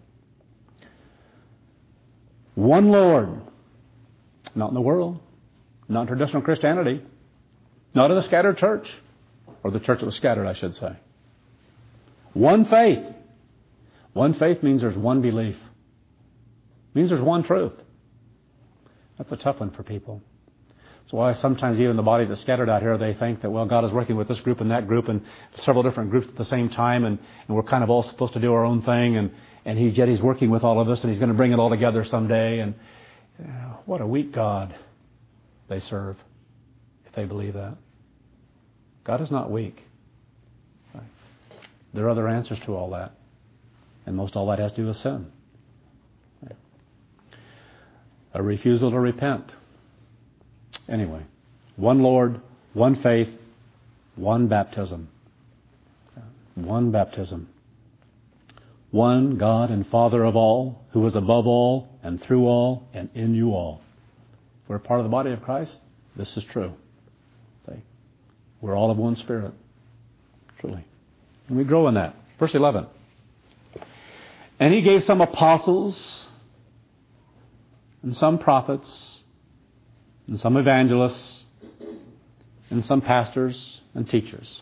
One Lord, not in the world, not in traditional Christianity, not in the scattered church. Or the church that was scattered, I should say. One faith. One faith means there's one belief. It means there's one truth. That's a tough one for people. That's why sometimes even the body that's scattered out here, they think that, well, God is working with this group and that group and several different groups at the same time, and, and we're kind of all supposed to do our own thing, and, and he's, yet he's working with all of us, and he's going to bring it all together someday. And you know, what a weak God they serve if they believe that. God is not weak. Right? There are other answers to all that. And most all that has to do with sin. Right? A refusal to repent. Anyway, one Lord, one faith, one baptism. One baptism. One God and Father of all, who is above all and through all and in you all. If we're part of the body of Christ, this is true. We're all of one Spirit. Truly. And we grow in that. Verse eleven. And he gave some apostles, and some prophets, and some evangelists, and some pastors and teachers.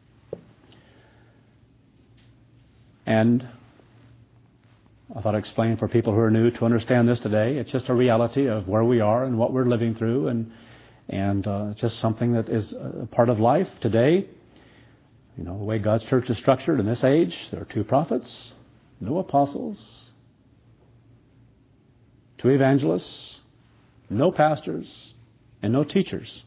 And I thought I'd explain for people who are new to understand this today. It's just a reality of where we are and what we're living through, and And uh, just something that is a part of life today. You know, the way God's church is structured in this age, there are two prophets, no apostles, two evangelists, no pastors, and no teachers.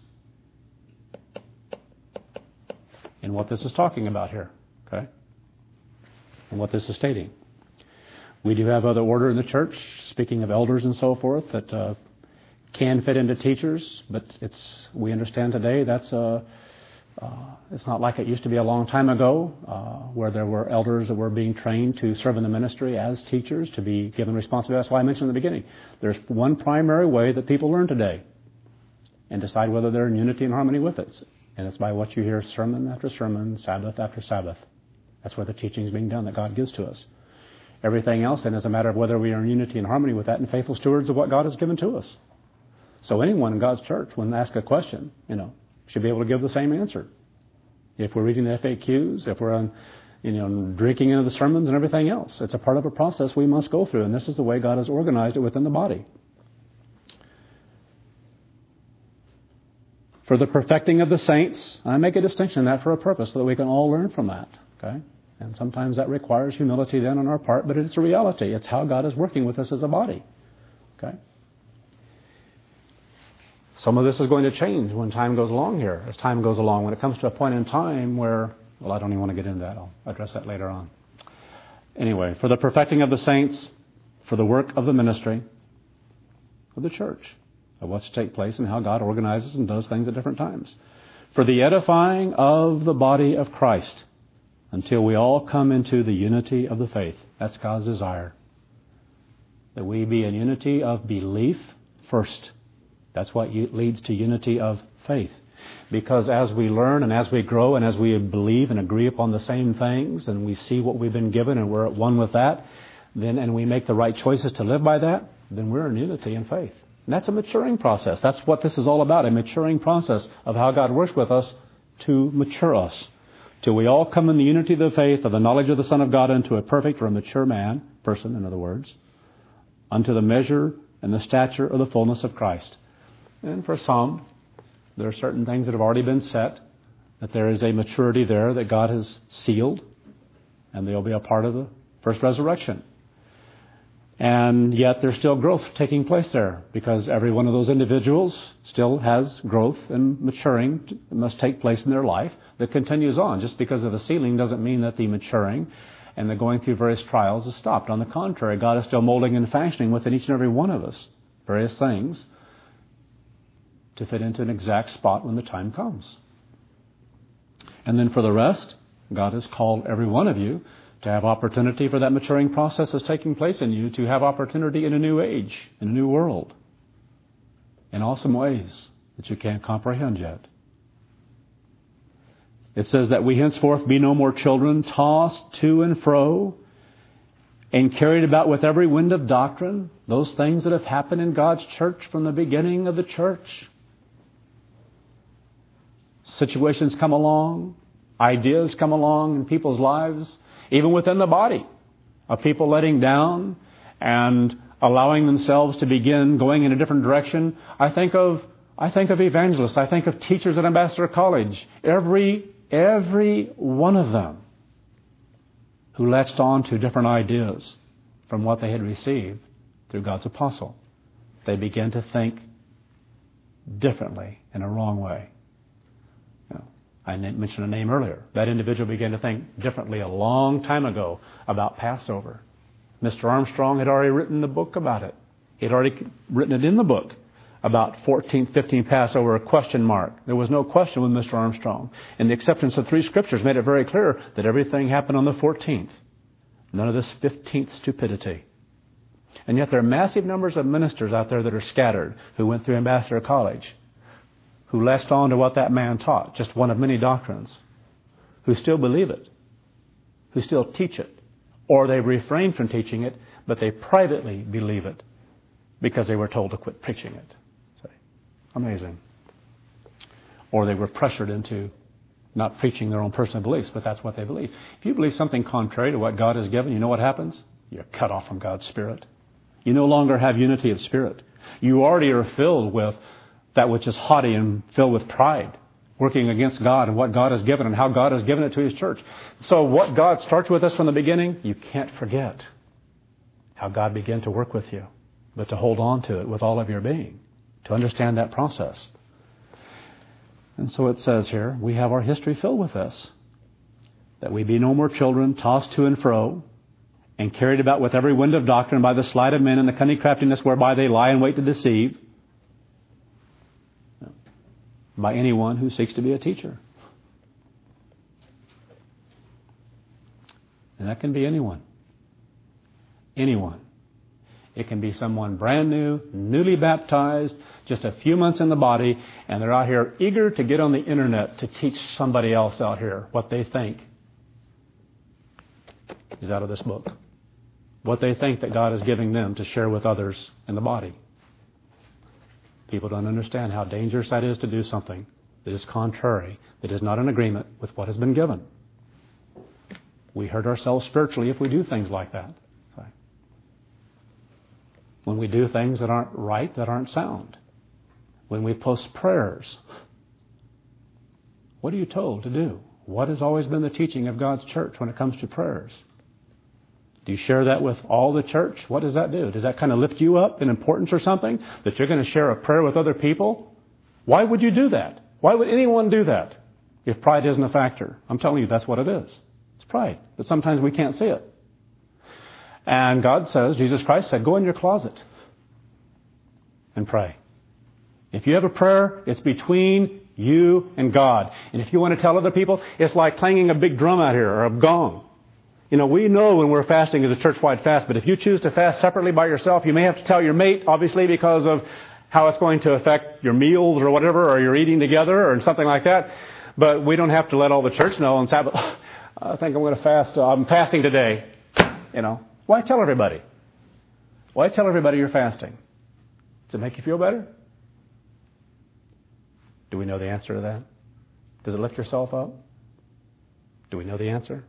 And what this is talking about here, okay? And what this is stating. We do have other order in the church, speaking of elders and so forth, that uh, can fit into teachers, but it's we understand today that's a uh, it's not like it used to be a long time ago, uh, where there were elders that were being trained to serve in the ministry as teachers, to be given responsibility. That's why I mentioned in the beginning. There's one primary way that people learn today and decide whether they're in unity and harmony with it, and it's by what you hear sermon after sermon, Sabbath after Sabbath. That's where the teaching is being done that God gives to us. Everything else then is a matter of whether we are in unity and harmony with that and faithful stewards of what God has given to us. So anyone in God's church, when asked a question, you know, should be able to give the same answer. If we're reading the F A Qs, if we're on, you know, drinking into the sermons and everything else, it's a part of a process we must go through, and this is the way God has organized it within the body. For the perfecting of the saints, I make a distinction in that for a purpose, so that we can all learn from that. Okay, and sometimes that requires humility then on our part, but it's a reality. It's how God is working with us as a body. Okay. Some of this is going to change when time goes along here, as time goes along. When it comes to a point in time where, well, I don't even want to get into that. I'll address that later on. Anyway, for the perfecting of the saints, for the work of the ministry of the church, of what's to take place and how God organizes and does things at different times. For the edifying of the body of Christ, until we all come into the unity of the faith. That's God's desire. That we be in unity of belief first. That's what leads to unity of faith. Because as we learn and as we grow and as we believe and agree upon the same things and we see what we've been given and we're at one with that, then and we make the right choices to live by that, then we're in unity in faith. And that's a maturing process. That's what this is all about, a maturing process of how God works with us to mature us. Till we all come in the unity of the faith, of the knowledge of the Son of God, unto a perfect or a mature man, person in other words, unto the measure and the stature of the fullness of Christ. And for some, there are certain things that have already been set, that there is a maturity there that God has sealed, and they'll be a part of the first resurrection. And yet there's still growth taking place there, because every one of those individuals still has growth and maturing that must take place in their life that continues on. Just because of the sealing doesn't mean that the maturing and the going through various trials is stopped. On the contrary, God is still molding and fashioning within each and every one of us various things to fit into an exact spot when the time comes. And then for the rest, God has called every one of you to have opportunity for that maturing process that's taking place in you, to have opportunity in a new age, in a new world, in awesome ways that you can't comprehend yet. It says that we henceforth be no more children, tossed to and fro, and carried about with every wind of doctrine, those things that have happened in God's church from the beginning of the church. Situations come along, ideas come along in people's lives, even within the body, of people letting down and allowing themselves to begin going in a different direction. I think of I think of evangelists. I think of teachers at Ambassador College. Every every one of them who latched on to different ideas from what they had received through God's apostle. They began to think differently in a wrong way. I mentioned a name earlier. That individual began to think differently a long time ago about Passover. Mister Armstrong had already written the book about it. He had already written it in the book about fourteenth, fifteenth Passover, a question mark. There was no question with Mister Armstrong. And the acceptance of three scriptures made it very clear that everything happened on the fourteenth. None of this fifteenth stupidity. And yet there are massive numbers of ministers out there that are scattered who went through Ambassador College, who latched on to what that man taught, just one of many doctrines, who still believe it, who still teach it, or they refrain from teaching it, but they privately believe it because they were told to quit preaching it. Say, amazing. Or they were pressured into not preaching their own personal beliefs, but that's what they believe. If you believe something contrary to what God has given, you know what happens? You're cut off from God's Spirit. You no longer have unity of spirit. You already are filled with that which is haughty and filled with pride, working against God and what God has given and how God has given it to His church. So what God starts with us from the beginning, you can't forget how God began to work with you, but to hold on to it with all of your being, to understand that process. And so it says here, we have our history filled with this, that we be no more children, tossed to and fro, and carried about with every wind of doctrine by the sleight of men and the cunning craftiness whereby they lie in wait to deceive, by anyone who seeks to be a teacher. And that can be anyone. Anyone. It can be someone brand new, newly baptized, just a few months in the body, and they're out here eager to get on the internet to teach somebody else out here what they think is out of this book. What they think that God is giving them to share with others in the body. People don't understand how dangerous that is to do something that is contrary, that is not in agreement with what has been given. We hurt ourselves spiritually if we do things like that. When we do things that aren't right, that aren't sound. When we post prayers, what are you told to do? What has always been the teaching of God's church when it comes to prayers? Do you share that with all the church? What does that do? Does that kind of lift you up in importance or something? That you're going to share a prayer with other people? Why would you do that? Why would anyone do that if pride isn't a factor? I'm telling you, that's what it is. It's pride. But sometimes we can't see it. And God says, Jesus Christ said, go in your closet and pray. If you have a prayer, it's between you and God. And if you want to tell other people, it's like clanging a big drum out here or a gong. You know, we know when we're fasting as a church-wide fast, but if you choose to fast separately by yourself, you may have to tell your mate, obviously, because of how it's going to affect your meals or whatever, or you're eating together or something like that. But we don't have to let all the church know on Sabbath, I think I'm going to fast. Uh, I'm fasting today. You know, why tell everybody? Why tell everybody you're fasting? Does it make you feel better? Do we know the answer to that? Does it lift yourself up? Do we know the answer?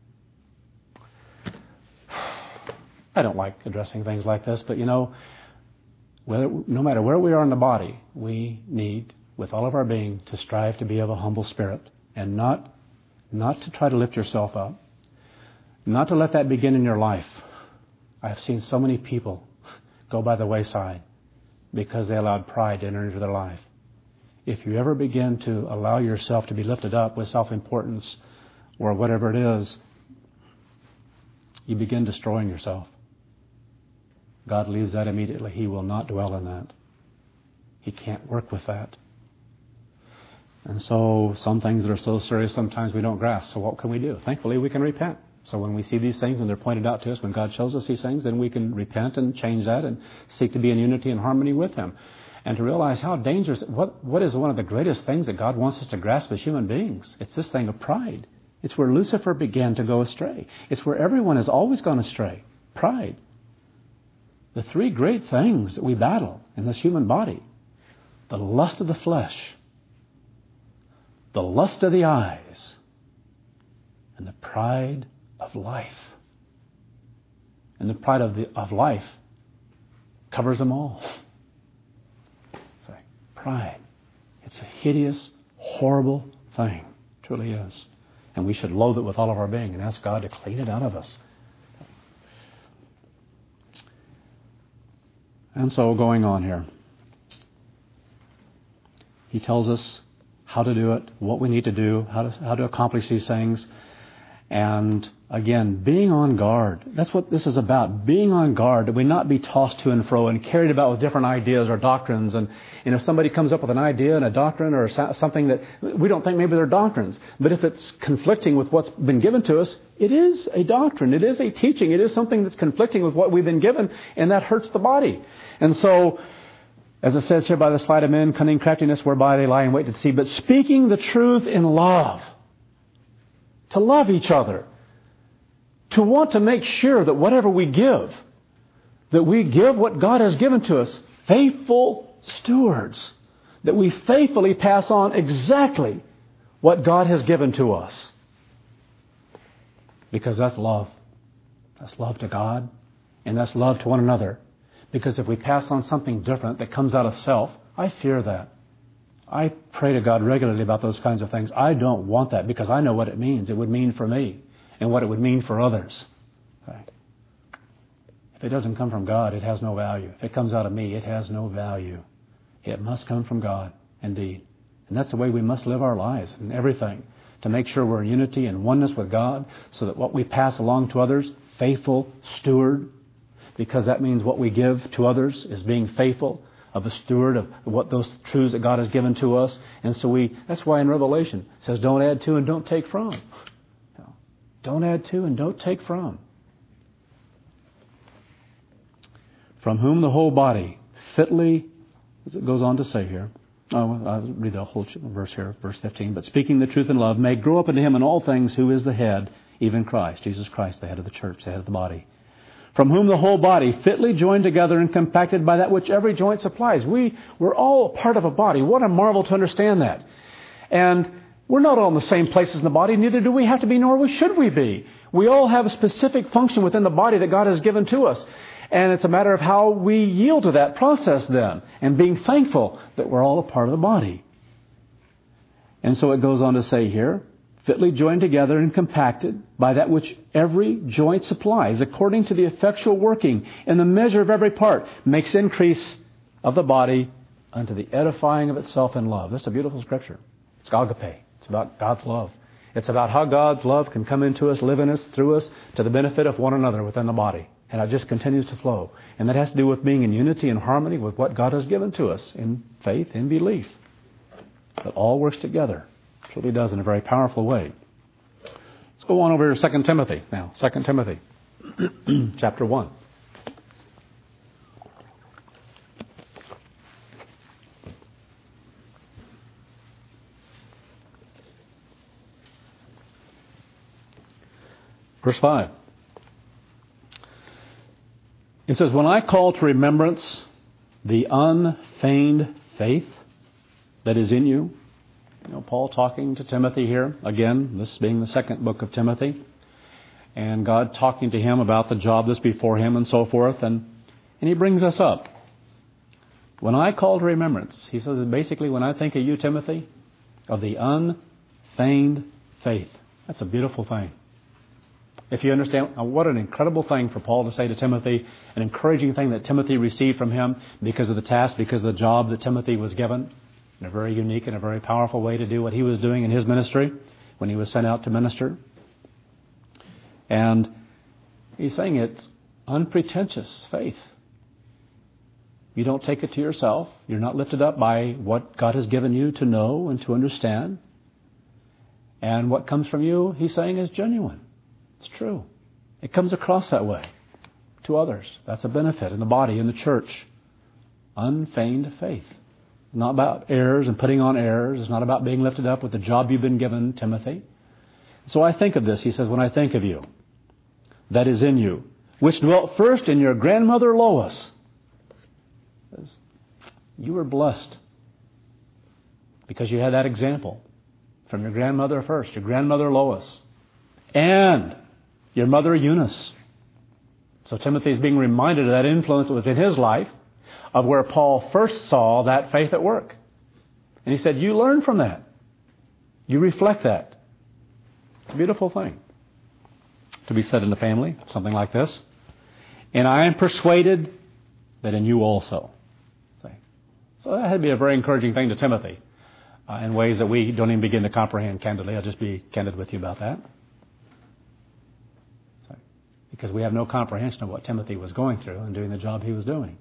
I don't like addressing things like this, but you know, whether, no matter where we are in the body, we need, with all of our being, to strive to be of a humble spirit and not, not to try to lift yourself up, not to let that begin in your life. I've seen so many people go by the wayside because they allowed pride to enter into their life. If you ever begin to allow yourself to be lifted up with self-importance or whatever it is, you begin destroying yourself. God leaves that immediately. He will not dwell in that. He can't work with that. And so some things that are so serious sometimes we don't grasp. So what can we do? Thankfully, we can repent. So when we see these things and they're pointed out to us, when God shows us these things, then we can repent and change that and seek to be in unity and harmony with Him. And to realize how dangerous, what, what is one of the greatest things that God wants us to grasp as human beings? It's this thing of pride. It's where Lucifer began to go astray. It's where everyone has always gone astray. Pride. The three great things that we battle in this human body: the lust of the flesh, the lust of the eyes, and the pride of life. And the pride of, the, of life covers them all. It's like pride. It's a hideous, horrible thing. It truly is. And we should loathe it with all of our being and ask God to clean it out of us. And so going on here, he tells us how to do it, what we need to do, how to, how to accomplish these things. And again, being on guard. That's what this is about. Being on guard, that we not be tossed to and fro and carried about with different ideas or doctrines. And, and if somebody comes up with an idea and a doctrine or something that we don't think maybe they're doctrines, but if it's conflicting with what's been given to us, it is a doctrine. It is a teaching. It is something that's conflicting with what we've been given, and that hurts the body. And so, as it says here, by the sleight of men, cunning craftiness whereby they lie in wait to deceive, but speaking the truth in love. To love each other. To want to make sure that whatever we give, that we give what God has given to us, faithful stewards. That we faithfully pass on exactly what God has given to us. Because that's love. That's love to God, and that's love to one another. Because if we pass on something different that comes out of self, I fear that. I pray to God regularly about those kinds of things. I don't want that because I know what it means. It would mean for me and what it would mean for others. Right? If it doesn't come from God, it has no value. If it comes out of me, it has no value. It must come from God, indeed. And that's the way we must live our lives and everything, to make sure we're in unity and oneness with God, so that what we pass along to others, faithful steward, because that means what we give to others is being faithful, of a steward of what those truths that God has given to us. And so we, that's why in Revelation it says, don't add to and don't take from. Don't add to and don't take from. From whom the whole body fitly, as it goes on to say here, oh, I'll read the whole verse here, verse fifteen, but speaking the truth in love may grow up into Him in all things, who is the head, even Christ, Jesus Christ, the head of the church, the head of the body. From whom the whole body, fitly joined together and compacted by that which every joint supplies. We, we're all part of a body. What a marvel to understand that. And we're not all in the same places in the body, neither do we have to be, nor should we be. We all have a specific function within the body that God has given to us. And it's a matter of how we yield to that process then, and being thankful that we're all a part of the body. And so it goes on to say here, fitly joined together and compacted by that which every joint supplies, according to the effectual working in the measure of every part, makes increase of the body unto the edifying of itself in love. That's a beautiful scripture. It's agape. It's about God's love. It's about how God's love can come into us, live in us, through us, to the benefit of one another within the body. And it just continues to flow. And that has to do with being in unity and harmony with what God has given to us in faith and belief. It all works together. It really does in a very powerful way. Let's go on over to Second Timothy now. Second Timothy, chapter one. Verse five. It says, when I call to remembrance the unfeigned faith that is in you. You know, Paul talking to Timothy here. Again, this being the second book of Timothy. And God talking to him about the job that's before him and so forth. And, and he brings us up. When I call to remembrance, he says basically when I think of you, Timothy, of the unfeigned faith. That's a beautiful thing. If you understand, what an incredible thing for Paul to say to Timothy, an encouraging thing that Timothy received from him because of the task, because of the job that Timothy was given, in a very unique and a very powerful way to do what he was doing in his ministry when he was sent out to minister. And he's saying it's unpretentious faith. You don't take it to yourself. You're not lifted up by what God has given you to know and to understand. And what comes from you, he's saying, is genuine. It's true. It comes across that way to others. That's a benefit in the body, in the church. Unfeigned faith. Not about errors and putting on errors. It's not about being lifted up with the job you've been given, Timothy. So I think of this, he says, when I think of you, that is in you, which dwelt first in your grandmother Lois. You were blessed because you had that example from your grandmother first, your grandmother Lois, and your mother Eunice. So Timothy is being reminded of that influence that was in his life, of where Paul first saw that faith at work. And he said, you learn from that. You reflect that. It's a beautiful thing to be said in the family, something like this. And I am persuaded that in you also. So that had to be a very encouraging thing to Timothy uh, in ways that we don't even begin to comprehend candidly. I'll just be candid with you about that. So, because we have no comprehension of what Timothy was going through and doing the job he was doing.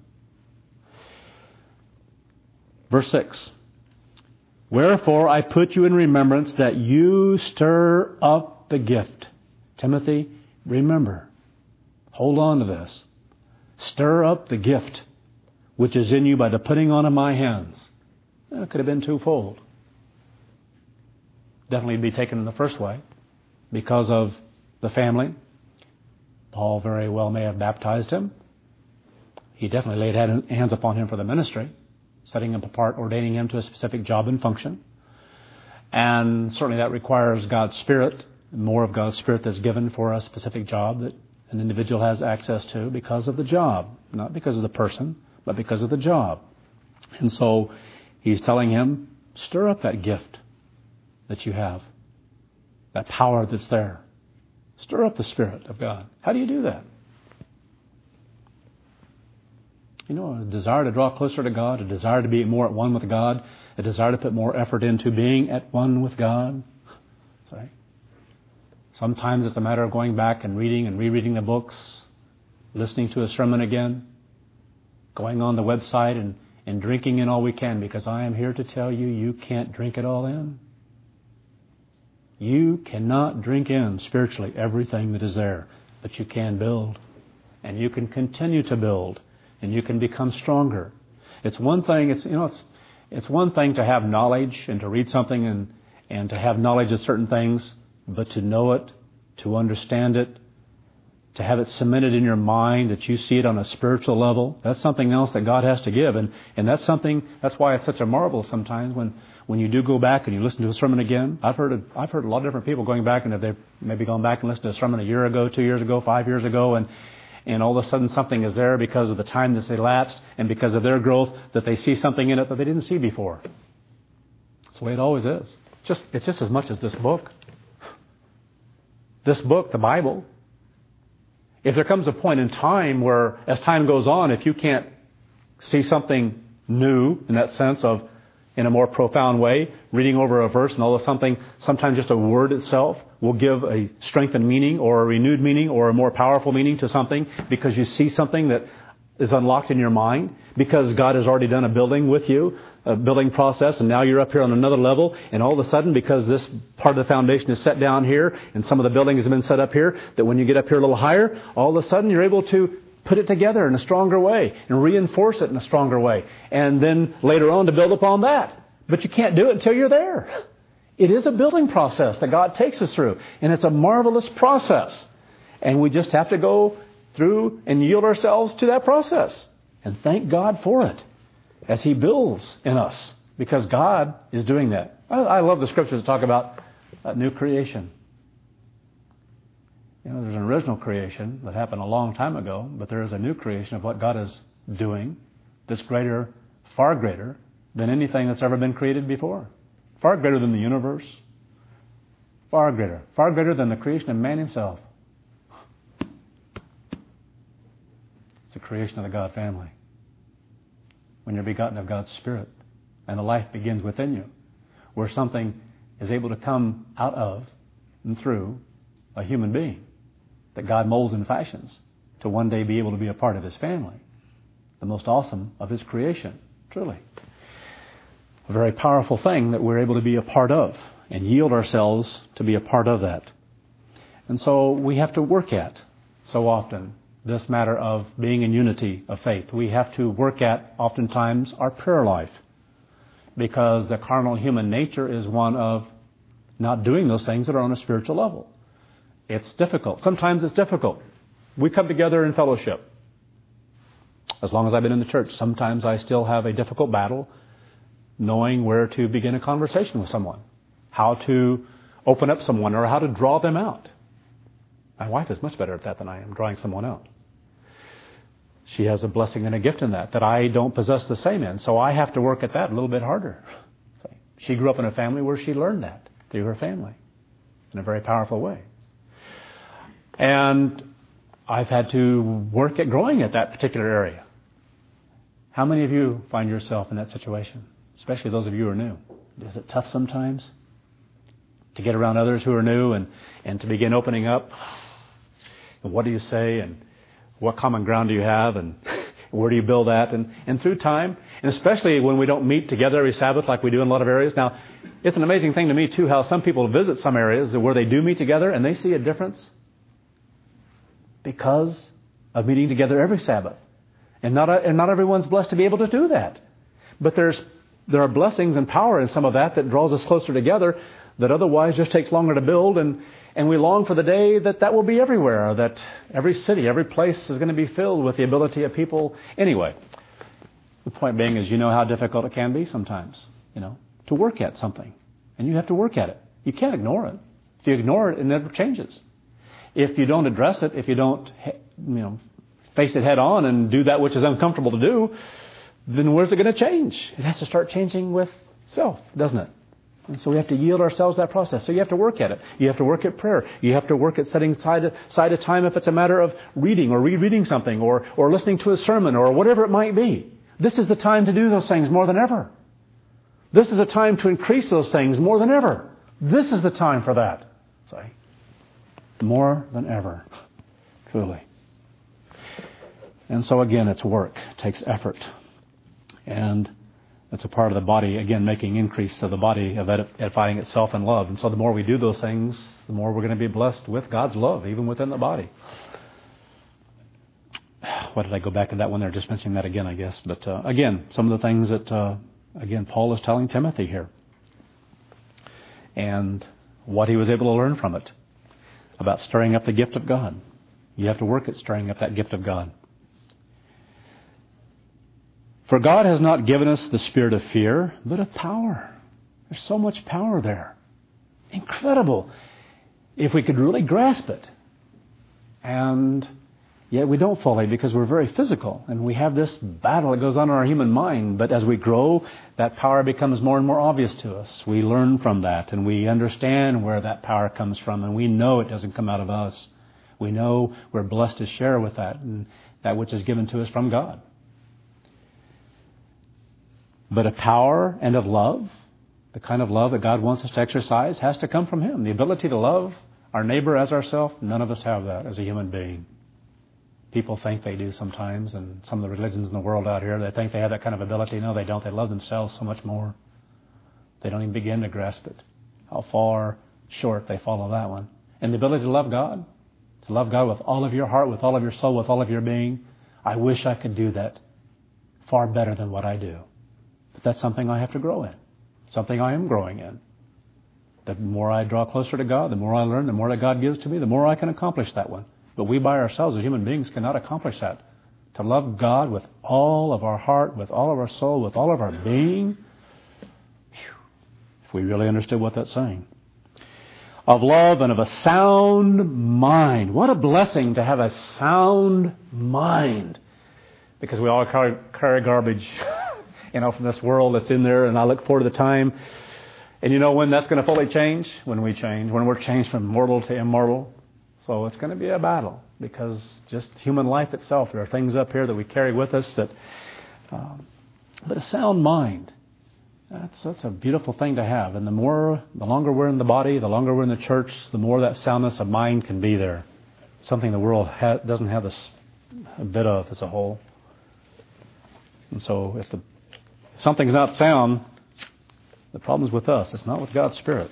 Verse six. Wherefore I put you in remembrance that you stir up the gift. Timothy, remember. Hold on to this. Stir up the gift which is in you by the putting on of my hands. It could have been twofold. Definitely be taken in the first way because of the family. Paul very well may have baptized him. He definitely laid hands upon him for the ministry, setting him apart, ordaining him to a specific job and function. And certainly that requires God's Spirit, more of God's Spirit that's given for a specific job that an individual has access to because of the job, not because of the person, but because of the job. And so he's telling him, stir up that gift that you have, that power that's there. Stir up the Spirit of God. How do you do that? You know, a desire to draw closer to God, a desire to be more at one with God, a desire to put more effort into being at one with God. Sorry. Sometimes it's a matter of going back and reading and rereading the books, listening to a sermon again, going on the website and, and drinking in all we can, because I am here to tell you, you can't drink it all in. You cannot drink in spiritually everything that is there, but you can build. And you can continue to build. And you can become stronger. It's one thing, it's you know, it's it's one thing to have knowledge and to read something and, and to have knowledge of certain things, but to know it, to understand it, to have it cemented in your mind, that you see it on a spiritual level, that's something else that God has to give. And, and that's something, that's why it's such a marvel sometimes when, when you do go back and you listen to a sermon again. I've heard, I've heard a lot of different people going back, and if they've maybe gone back and listened to a sermon a year ago, two years ago, five years ago, and, and all of a sudden something is there because of the time that's elapsed and because of their growth, that they see something in it that they didn't see before. That's the way it always is. Just, it's just as much as this book. This book, the Bible. If there comes a point in time where, as time goes on, if you can't see something new in that sense of, in a more profound way, reading over a verse and all of something, sometimes just a word itself will give a strengthened meaning or a renewed meaning or a more powerful meaning to something because you see something that is unlocked in your mind because God has already done a building with you, a building process, and now you're up here on another level, and all of a sudden, because this part of the foundation is set down here and some of the building has been set up here, that when you get up here a little higher, all of a sudden you're able to put it together in a stronger way and reinforce it in a stronger way, and then later on to build upon that. But you can't do it until you're there. It is a building process that God takes us through, and it's a marvelous process. And we just have to go through and yield ourselves to that process. And thank God for it as He builds in us, because God is doing that. I, I love the scriptures that talk about a new creation. You know, there's an original creation that happened a long time ago, but there is a new creation of what God is doing that's greater, far greater than anything that's ever been created before. Far greater than the universe. Far greater. Far greater than the creation of man himself. It's the creation of the God family. When you're begotten of God's Spirit and the life begins within you, where something is able to come out of and through a human being that God molds and fashions to one day be able to be a part of His family. The most awesome of His creation, truly. A very powerful thing that we're able to be a part of and yield ourselves to be a part of that. And so we have to work at, so often, this matter of being in unity of faith. We have to work at, oftentimes, our prayer life, because the carnal human nature is one of not doing those things that are on a spiritual level. It's difficult. Sometimes it's difficult. We come together in fellowship. As long as I've been in the church, sometimes I still have a difficult battle knowing where to begin a conversation with someone, how to open up someone, or how to draw them out. My wife is much better at that than I am, drawing someone out. She has a blessing and a gift in that, that I don't possess the same in. So I have to work at that a little bit harder. She grew up in a family where she learned that through her family in a very powerful way. And I've had to work at growing at that particular area. How many of you find yourself in that situation? Especially those of you who are new. Is it tough sometimes to get around others who are new and, and to begin opening up? And what do you say? And what common ground do you have? And where do you build at? And, and through time, and especially when we don't meet together every Sabbath like we do in a lot of areas. Now, it's an amazing thing to me, too, how some people visit some areas where they do meet together and they see a difference because of meeting together every Sabbath. And not, a, and not everyone's blessed to be able to do that. But there's there are blessings and power in some of that that draws us closer together that otherwise just takes longer to build. And, and we long for the day that that will be everywhere, that every city, every place is going to be filled with the ability of people. Anyway, the point being is you know how difficult it can be sometimes, you know, to work at something. And you have to work at it. You can't ignore it. If you ignore it, it never changes. If you don't address it, if you don't, you know, face it head on and do that which is uncomfortable to do, then where's it going to change? It has to start changing with self, doesn't it? And so we have to yield ourselves to that process. So you have to work at it. You have to work at prayer. You have to work at setting aside a time if it's a matter of reading or rereading something or, or listening to a sermon or whatever it might be. This is the time to do those things more than ever. This is a time to increase those things more than ever. This is the time for that. Sorry. More than ever. Truly. And so again, it's work. It takes effort. And it's a part of the body, again, making increase of the body of edifying itself in love. And so the more we do those things, the more we're going to be blessed with God's love, even within the body. Why did I go back to that one there? Just mentioning that again, I guess. But uh, again, some of the things that, uh, again, Paul is telling Timothy here. And what he was able to learn from it about stirring up the gift of God. You have to work at stirring up that gift of God. For God has not given us the spirit of fear, but of power. There's so much power there. Incredible. If we could really grasp it. And yet we don't fully because we're very physical. And we have this battle that goes on in our human mind. But as we grow, that power becomes more and more obvious to us. We learn from that and we understand where that power comes from. And we know it doesn't come out of us. We know we're blessed to share with that and that which is given to us from God. But of power and of love, the kind of love that God wants us to exercise, has to come from Him. The ability to love our neighbor as ourselves, none of us have that as a human being. People think they do sometimes, and some of the religions in the world out here, they think they have that kind of ability. No, they don't. They love themselves so much more. They don't even begin to grasp it, how far short they fall of that one. And the ability to love God, to love God with all of your heart, with all of your soul, with all of your being, I wish I could do that far better than what I do. But that's something I have to grow in. Something I am growing in. The more I draw closer to God, the more I learn, the more that God gives to me, the more I can accomplish that one. But we by ourselves as human beings cannot accomplish that. To love God with all of our heart, with all of our soul, with all of our being. Whew, if we really understood what that's saying. Of love and of a sound mind. What a blessing to have a sound mind. Because we all carry, carry garbage, you know, from this world that's in there. And I look forward to the time. And you know when that's going to fully change? When we change. When we're changed from mortal to immortal. So it's going to be a battle. Because just human life itself, there are things up here that we carry with us that... Um, but a sound mind. That's that's a beautiful thing to have. And the more, the longer we're in the body, the longer we're in the church, the more that soundness of mind can be there. Something the world ha- doesn't have this a bit of as a whole. And so if the, if something's not sound, the problem's with us. It's not with God's Spirit.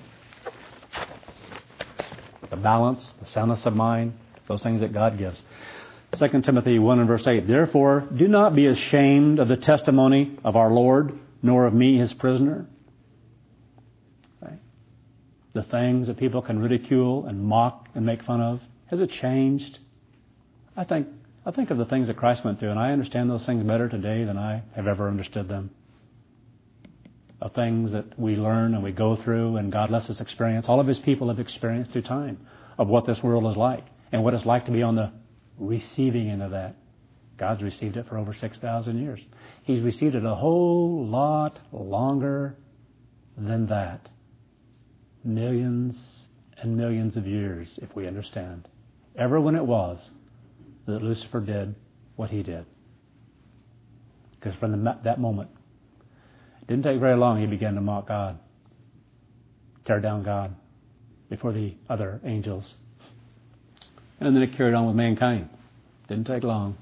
The balance, the soundness of mind, those things that God gives. Second Timothy one and verse eight. Therefore, do not be ashamed of the testimony of our Lord, nor of me, his prisoner. Right? The things that people can ridicule and mock and make fun of. Has it changed? I think I think of the things that Christ went through, and I understand those things better today than I have ever understood them. Of things that we learn and we go through, and God lets us experience. All of his people have experienced through time of what this world is like, and what it's like to be on the receiving end of that. God's received it for over six thousand years. He's received it a whole lot longer than that. Millions and millions of years, if we understand. Ever when it was that Lucifer did what he did. Because from the, that moment, it didn't take very long he began to mock God. Tear down God before the other angels. And then it carried on with mankind. Didn't take long.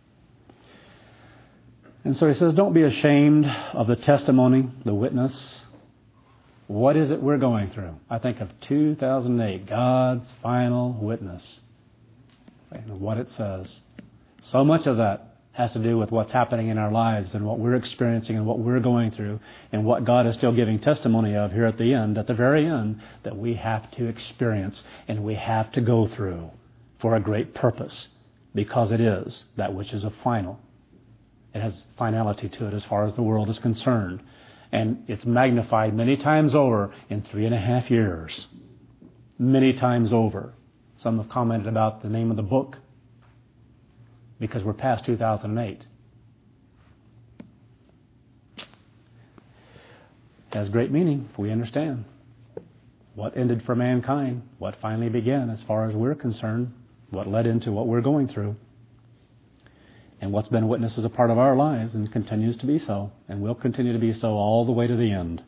And so he says, don't be ashamed of the testimony, the witness. What is it we're going through? I think of two thousand eight, God's final witness. And what it says. So much of that has to do with what's happening in our lives and what we're experiencing and what we're going through and what God is still giving testimony of here at the end, at the very end, that we have to experience and we have to go through for a great purpose, because it is that which is a final. It has finality to it as far as the world is concerned. And it's magnified many times over in three and a half years. Many times over. Some have commented about the name of the book, because we're past two thousand eight. It has great meaning if we understand what ended for mankind, what finally began as far as we're concerned, what led into what we're going through, and what's been witnessed as a part of our lives and continues to be so, and will continue to be so all the way to the end.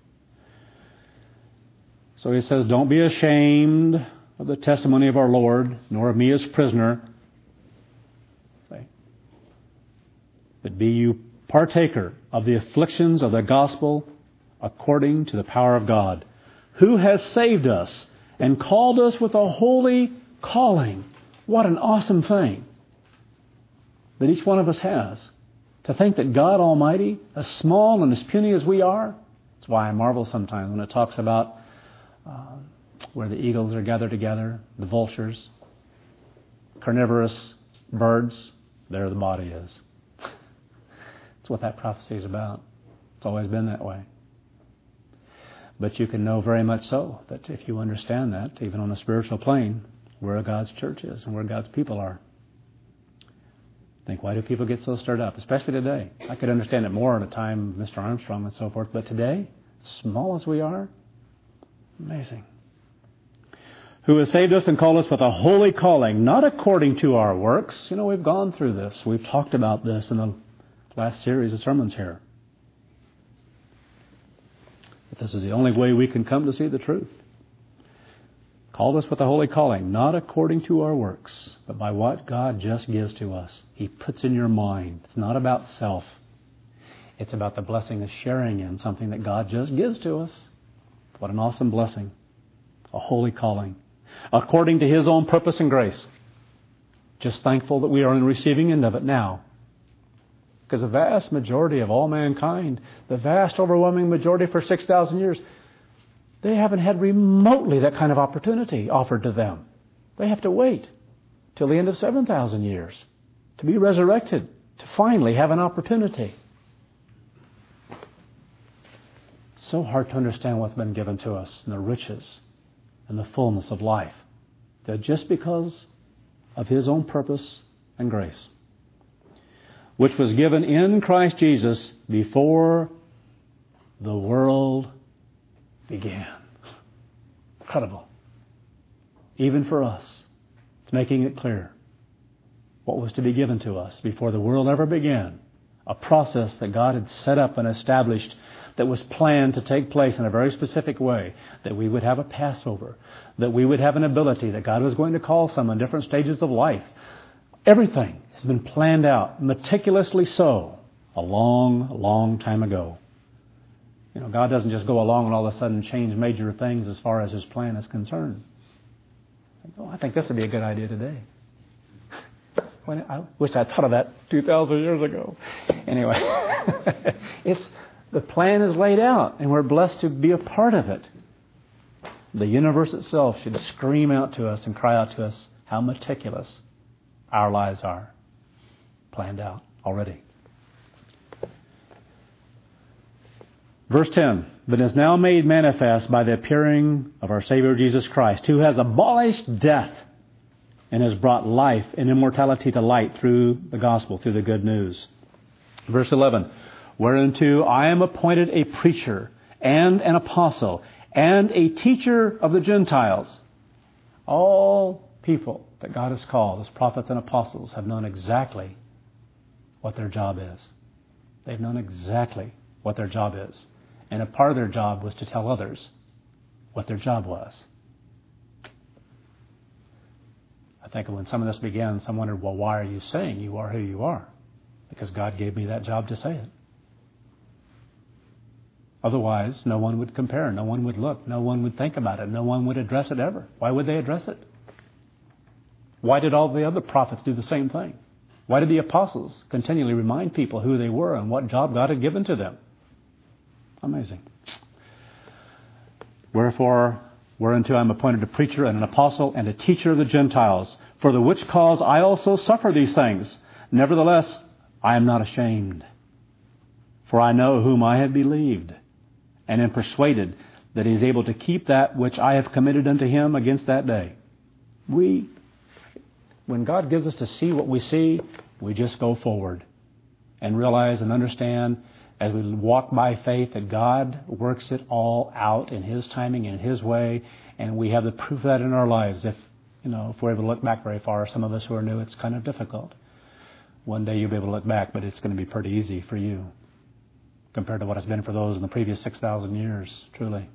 So he says, don't be ashamed of the testimony of our Lord, nor of me as prisoner, but be you partaker of the afflictions of the gospel according to the power of God, who has saved us and called us with a holy calling. What an awesome thing that each one of us has. To think that God Almighty, as small and as puny as we are, that's why I marvel sometimes when it talks about uh, where the eagles are gathered together, the vultures, carnivorous birds, there the body is. That's what that prophecy is about. It's always been that way. But you can know very much so that if you understand that, even on a spiritual plane, where God's church is and where God's people are. Think, why do people get so stirred up? Especially today. I could understand it more at a time, Mister Armstrong and so forth. But today, small as we are, amazing. Who has saved us and called us with a holy calling, not according to our works. You know, we've gone through this. We've talked about this in the last series of sermons here. But this is the only way we can come to see the truth. Called us with a holy calling, not according to our works, but by what God just gives to us. He puts in your mind. It's not about self. It's about the blessing of sharing in something that God just gives to us. What an awesome blessing. A holy calling. According to His own purpose and grace. Just thankful that we are in the receiving end of it now. Because the vast majority of all mankind, the vast overwhelming majority for six thousand years, they haven't had remotely that kind of opportunity offered to them. They have to wait. till the end of seven thousand years, to be resurrected, to finally have an opportunity. It's so hard to understand what's been given to us and the riches and the fullness of life, that just because of His own purpose and grace, which was given in Christ Jesus before the world began. Incredible. Even for us, it's making it clear what was to be given to us before the world ever began. A process that God had set up and established, that was planned to take place in a very specific way, that we would have a Passover, that we would have an ability, that God was going to call some in different stages of life. Everything has been planned out, meticulously so, a long, long time ago. You know, God doesn't just go along and all of a sudden change major things as far as His plan is concerned. Oh, I think this would be a good idea today. When I wish I'd thought of that two thousand years ago. Anyway, it's the plan is laid out, and we're blessed to be a part of it. The universe itself should scream out to us and cry out to us how meticulous our lives are. Planned out already. Verse ten, but is now made manifest by the appearing of our Savior Jesus Christ, who has abolished death and has brought life and immortality to light through the gospel, through the good news. Verse eleven, whereunto I am appointed a preacher and an apostle and a teacher of the Gentiles. All people that God has called as prophets and apostles have known exactly what their job is. They've known exactly what their job is. And a part of their job was to tell others what their job was. I think when some of this began, some wondered, well, why are you saying you are who you are? Because God gave me that job to say it. Otherwise, no one would compare, no one would look, no one would think about it, no one would address it ever. Why would they address it? Why did all the other prophets do the same thing? Why did the apostles continually remind people who they were and what job God had given to them? Amazing. Wherefore, whereunto I am appointed a preacher and an apostle and a teacher of the Gentiles, for the which cause I also suffer these things. Nevertheless, I am not ashamed. For I know whom I have believed, and am persuaded that He is able to keep that which I have committed unto Him against that day. We, when God gives us to see what we see, we just go forward and realize and understand as we walk by faith that God works it all out in His timing and His way, and we have the proof of that in our lives. If you know, if we're able to look back very far, some of us who are new, it's kind of difficult. One day you'll be able to look back, but it's going to be pretty easy for you compared to what it's been for those in the previous six thousand years, truly.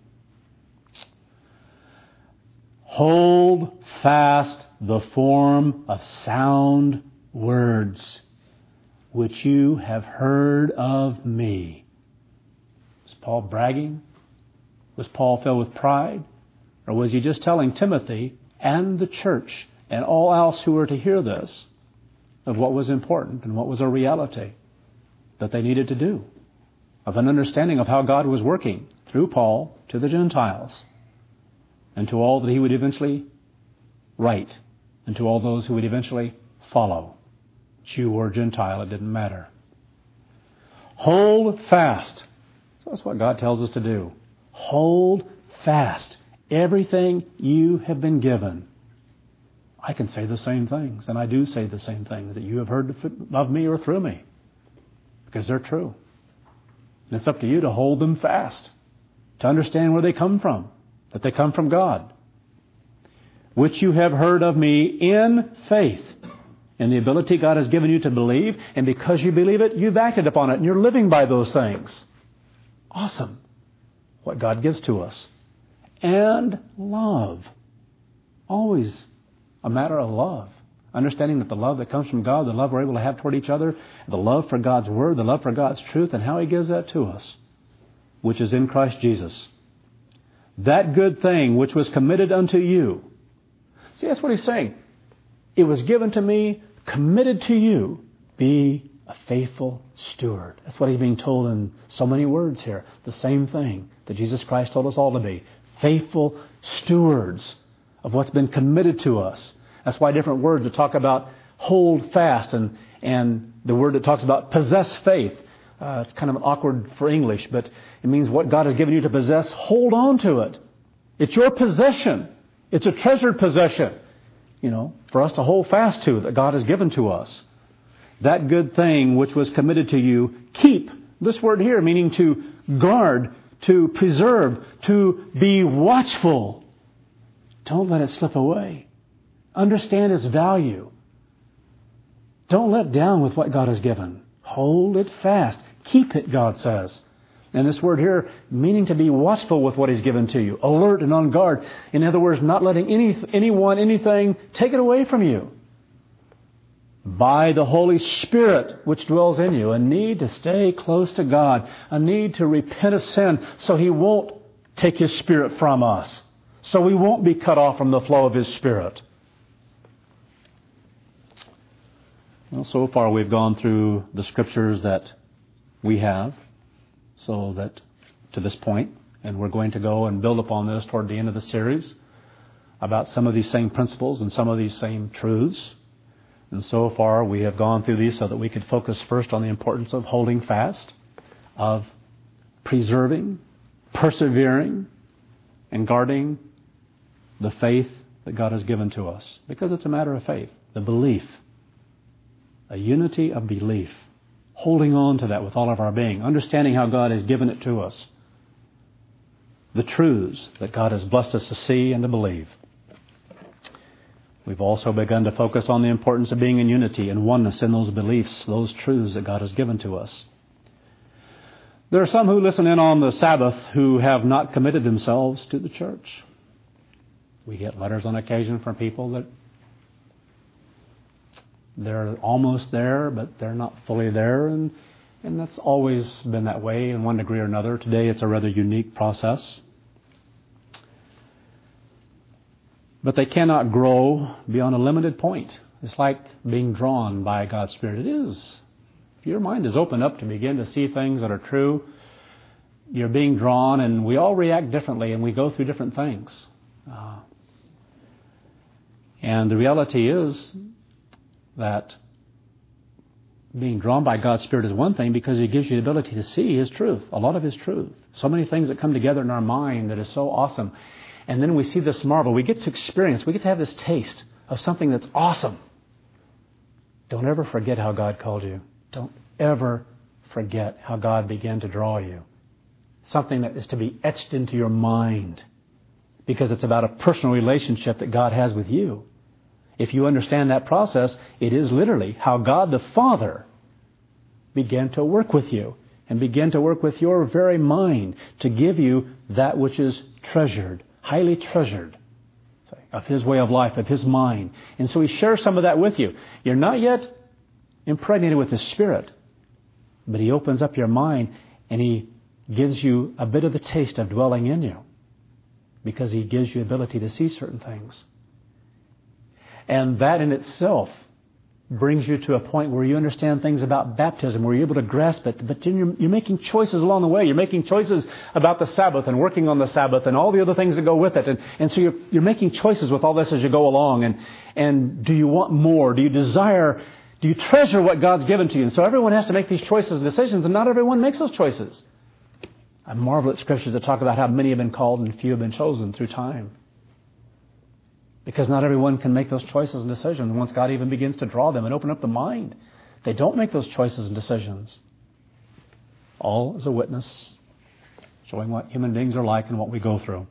Hold fast the form of sound words which you have heard of me. Was Paul bragging? Was Paul filled with pride? Or was he just telling Timothy and the church and all else who were to hear this of what was important and what was a reality that they needed to do, of an understanding of how God was working through Paul to the Gentiles and to all that he would eventually write and to all those who would eventually follow. Jew or Gentile, it didn't matter. Hold fast. So that's what God tells us to do. Hold fast everything you have been given. I can say the same things, and I do say the same things that you have heard of me or through me, because they're true. And it's up to you to hold them fast, to understand where they come from, that they come from God. Which you have heard of me in faith, in the ability God has given you to believe, and because you believe it, you've acted upon it, and you're living by those things. Awesome. What God gives to us. And love. Always a matter of love. Understanding that the love that comes from God, the love we're able to have toward each other, the love for God's Word, the love for God's truth, and how He gives that to us, which is in Christ Jesus. That good thing which was committed unto you. See, that's what He's saying. It was given to me, committed to you. Be a faithful steward. That's what He's being told in so many words here. The same thing that Jesus Christ told us all to be. Faithful stewards of what's been committed to us. That's why different words that talk about hold fast and, and the word that talks about possess faith. Uh, it's kind of awkward for English, but it means what God has given you to possess, hold on to it. It's your possession. It's a treasured possession, you know, for us to hold fast to that God has given to us. That good thing which was committed to you, keep. This word here meaning to guard, to preserve, to be watchful. Don't let it slip away. Understand its value. Don't let down with what God has given. Hold it fast. Keep it, God says. And this word here, meaning to be watchful with what He's given to you. Alert and on guard. In other words, not letting any anyone, anything, take it away from you. By the Holy Spirit which dwells in you. A need to stay close to God. A need to repent of sin so He won't take His Spirit from us. So we won't be cut off from the flow of His Spirit. Well, so far we've gone through the Scriptures that we have. So that to this point, and we're going to go and build upon this toward the end of the series about some of these same principles and some of these same truths. And so far we have gone through these so that we could focus first on the importance of holding fast, of preserving, persevering, and guarding the faith that God has given to us. Because it's a matter of faith, the belief, a unity of belief. Holding on to that with all of our being, understanding how God has given it to us, the truths that God has blessed us to see and to believe. We've also begun to focus on the importance of being in unity and oneness in those beliefs, those truths that God has given to us. There are some who listen in on the Sabbath who have not committed themselves to the church. We get letters on occasion from people that they're almost there, but they're not fully there. And, and that's always been that way in one degree or another. Today it's a rather unique process. But they cannot grow beyond a limited point. It's like being drawn by God's Spirit. It is. If your mind is open up to begin to see things that are true, you're being drawn, and we all react differently, and we go through different things. Uh, and the reality is that being drawn by God's Spirit is one thing because He gives you the ability to see His truth, a lot of His truth. So many things that come together in our mind that is so awesome. And then we see this marvel. We get to experience, we get to have this taste of something that's awesome. Don't ever forget how God called you. Don't ever forget how God began to draw you. Something that is to be etched into your mind because it's about a personal relationship that God has with you. If you understand that process, it is literally how God the Father began to work with you and began to work with your very mind to give you that which is treasured, highly treasured, of His way of life, of His mind. And so He shares some of that with you. You're not yet impregnated with His Spirit, but He opens up your mind and He gives you a bit of the taste of dwelling in you because He gives you the ability to see certain things. And that in itself brings you to a point where you understand things about baptism, where you're able to grasp it. But then you're, you're making choices along the way. You're making choices about the Sabbath and working on the Sabbath and all the other things that go with it. And, and so you're, you're making choices with all this as you go along. And, and do you want more? Do you desire, do you treasure what God's given to you? And so everyone has to make these choices and decisions, and not everyone makes those choices. I marvel at Scriptures that talk about how many have been called and few have been chosen through time. Because not everyone can make those choices and decisions once God even begins to draw them and open up the mind. They don't make those choices and decisions. All as a witness, showing what human beings are like and what we go through.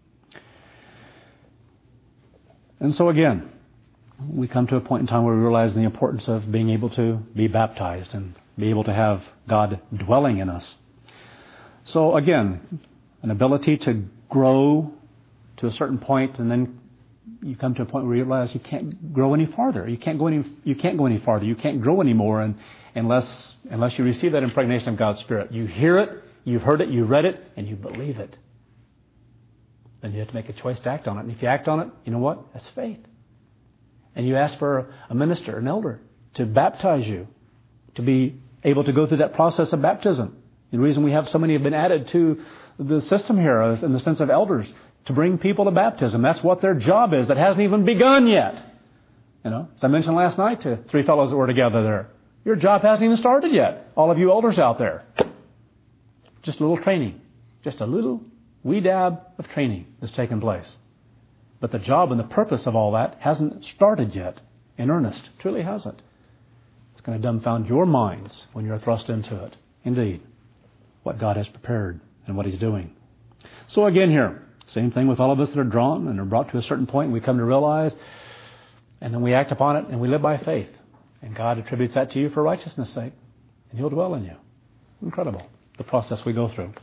And so again, we come to a point in time where we realize the importance of being able to be baptized and be able to have God dwelling in us. So again, an ability to grow to a certain point, and then you come to a point where you realize you can't grow any farther. You can't go any. You can't go any farther. You can't grow anymore, and unless unless you receive that impregnation of God's Spirit, you hear it, you've heard it, you read it, and you believe it. Then you have to make a choice to act on it. And if you act on it, you know what? That's faith. And you ask for a minister, an elder, to baptize you, to be able to go through that process of baptism. The reason we have so many have been added to the system here in the sense of elders, to bring people to baptism. That's what their job is. That hasn't even begun yet. You know, as I mentioned last night to three fellows that were together there, your job hasn't even started yet. All of you elders out there. Just a little training. Just a little wee dab of training that's taken place. But the job and the purpose of all that hasn't started yet in earnest. Truly hasn't. It's going to dumbfound your minds when you're thrust into it. Indeed, what God has prepared and what He's doing. So again here, same thing with all of us that are drawn and are brought to a certain point and we come to realize, and then we act upon it and we live by faith. And God attributes that to you for righteousness' sake. And He'll dwell in you. Incredible, the process we go through.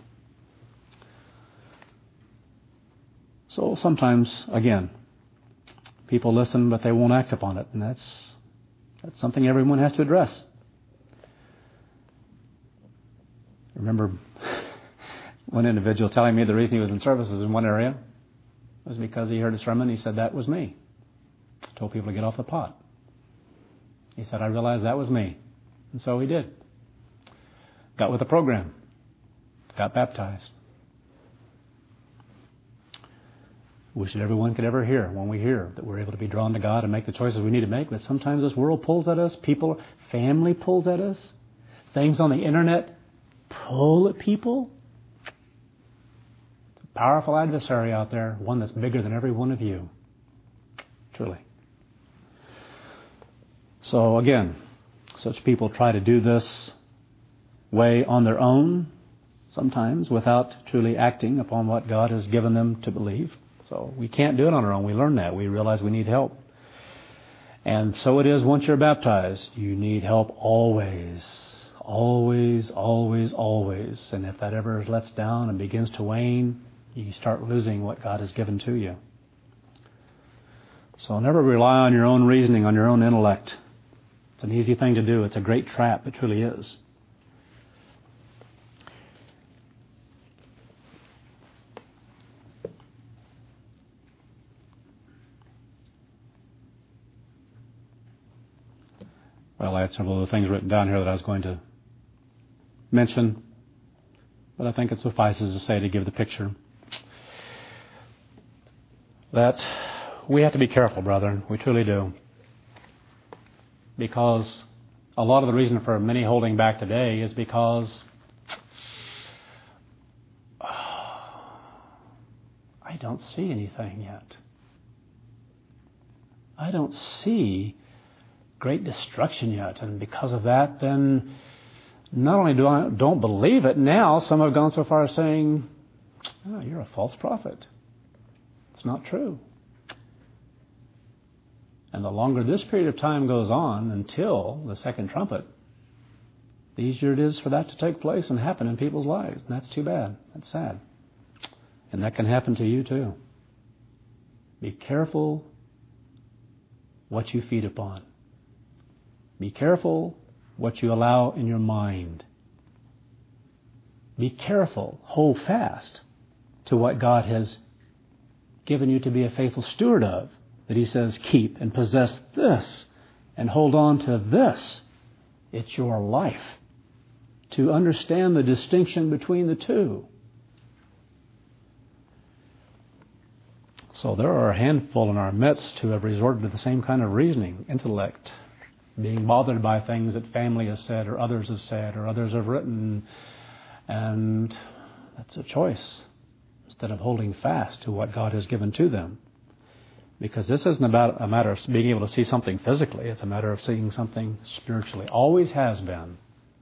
So sometimes, again, people listen, but they won't act upon it. And that's that's something everyone has to address. I remember one individual telling me the reason he was in services in one area was because he heard a sermon. He said, that was me. I told people to get off the pot. He said, I realized that was me. And so he did. Got with the program. Got baptized. Wish that everyone could ever hear when we hear that we're able to be drawn to God and make the choices we need to make. But sometimes this world pulls at us. People, family pulls at us. Things on the internet pull at people. It's a powerful adversary out there. One that's bigger than every one of you. Truly. So again, such people try to do this way on their own, sometimes without truly acting upon what God has given them to believe. So we can't do it on our own. We learn that. We realize we need help. And so it is once you're baptized. You need help always. Always, always, always. And if that ever lets down and begins to wane, you start losing what God has given to you. So never rely on your own reasoning, on your own intellect. It's an easy thing to do. It's a great trap. It truly is. Well, I had several other things written down here that I was going to mention, but I think it suffices to say to give the picture that we have to be careful, brethren. We truly do. Because a lot of the reason for many holding back today is because oh, I don't see anything yet. I don't see great destruction yet. And because of that, then not only do I don't believe it, now some have gone so far as saying, oh, you're a false prophet. It's not true. And the longer this period of time goes on until the second trumpet, the easier it is for that to take place and happen in people's lives. And that's too bad. That's sad. And that can happen to you too. Be careful what you feed upon. Be careful what you allow in your mind. Be careful. Hold fast to what God has given you to be a faithful steward of. That He says, keep and possess this and hold on to this. It's your life. To understand the distinction between the two. So there are a handful in our midst who have resorted to the same kind of reasoning, intellect, being bothered by things that family has said or others have said or others have written. And that's a choice instead of holding fast to what God has given to them. Because this isn't about a matter of being able to see something physically. It's a matter of seeing something spiritually. Always has been.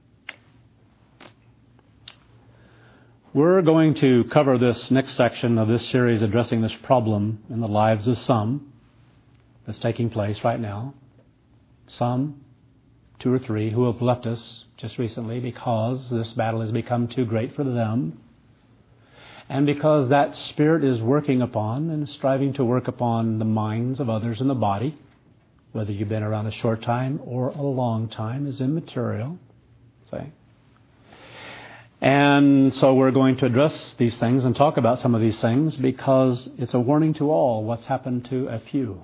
We're going to cover this next section of this series addressing this problem in the lives of some that's taking place right now. Some, two or three, who have left us just recently because this battle has become too great for them. And because that spirit is working upon and striving to work upon the minds of others in the body, whether you've been around a short time or a long time, is immaterial. See? And so we're going to address these things and talk about some of these things because it's a warning to all what's happened to a few.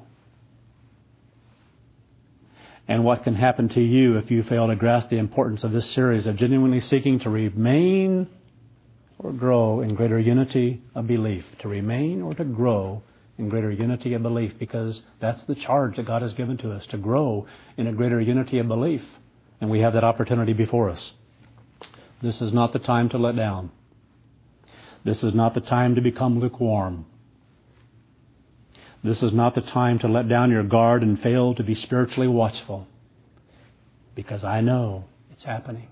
And what can happen to you if you fail to grasp the importance of this series of genuinely seeking to remain or grow in greater unity of belief, to remain or to grow in greater unity of belief, because that's the charge that God has given to us, to grow in a greater unity of belief. And we have that opportunity before us. This is not the time to let down. This is not the time to become lukewarm. This is not the time to let down your guard and fail to be spiritually watchful, because I know it's happening.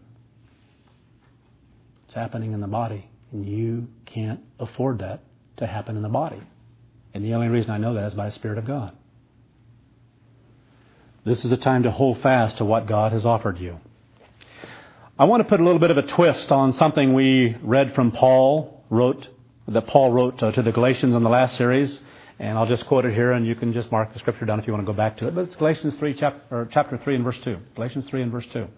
It's happening in the body, and you can't afford that to happen in the body. And the only reason I know that is by the Spirit of God. This is a time to hold fast to what God has offered you. I want to put a little bit of a twist on something we read from Paul, wrote, that Paul wrote uh, to the Galatians in the last series. And I'll just quote it here, and you can just mark the scripture down if you want to go back to it. But it's Galatians three, chapter, or chapter three and verse two. Galatians three and verse two.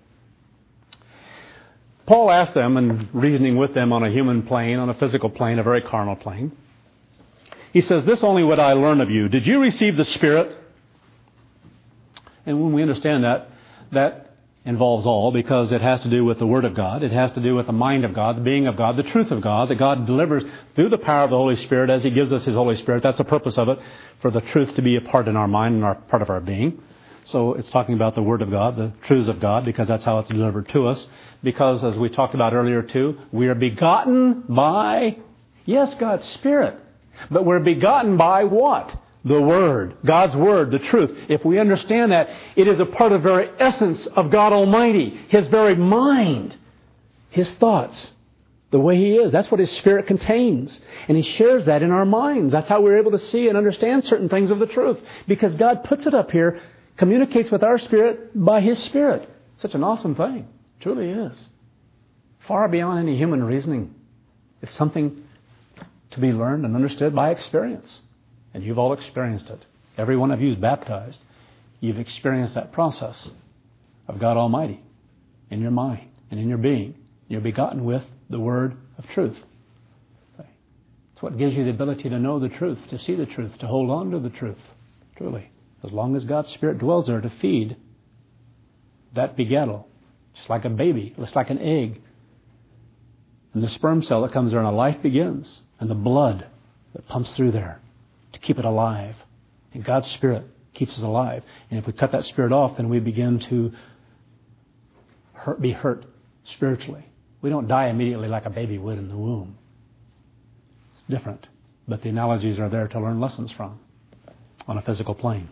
Paul asked them, and reasoning with them on a human plane, on a physical plane, a very carnal plane. He says, "This only would I learn of you. Did you receive the Spirit?" And when we understand that, that involves all, because it has to do with the Word of God. It has to do with the mind of God, the being of God, the truth of God, that God delivers through the power of the Holy Spirit as He gives us His Holy Spirit. That's the purpose of it, for the truth to be a part in our mind and our part of our being. So it's talking about the Word of God, the truths of God, because that's how it's delivered to us. Because, as we talked about earlier too, we are begotten by, yes, God's Spirit. But we're begotten by what? The Word, God's Word, the truth. If we understand that, it is a part of the very essence of God Almighty, His very mind, His thoughts, the way He is. That's what His Spirit contains. And He shares that in our minds. That's how we're able to see and understand certain things of the truth. Because God puts it up here, communicates with our spirit by His Spirit. Such an awesome thing. It truly is. Far beyond any human reasoning. It's something to be learned and understood by experience. And you've all experienced it. Every one of you is baptized. You've experienced that process of God Almighty in your mind and in your being. You're begotten with the Word of truth. It's what gives you the ability to know the truth, to see the truth, to hold on to the truth. Truly. As long as God's Spirit dwells there to feed that begettal, just like a baby, just like an egg. And the sperm cell that comes there and a life begins. And the blood that pumps through there to keep it alive. And God's Spirit keeps us alive. And if we cut that Spirit off, then we begin to hurt, be hurt spiritually. We don't die immediately like a baby would in the womb. It's different. But the analogies are there to learn lessons from on a physical plane.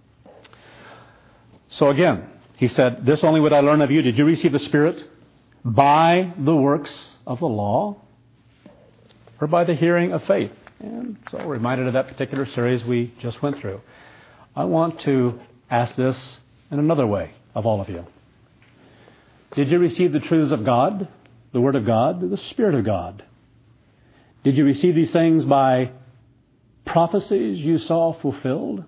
So again, he said, "This only would I learn of you. Did you receive the Spirit by the works of the law or by the hearing of faith?" And so reminded of that particular series we just went through. I want to ask this in another way of all of you. Did you receive the truths of God, the Word of God, the Spirit of God? Did you receive these things by prophecies you saw fulfilled?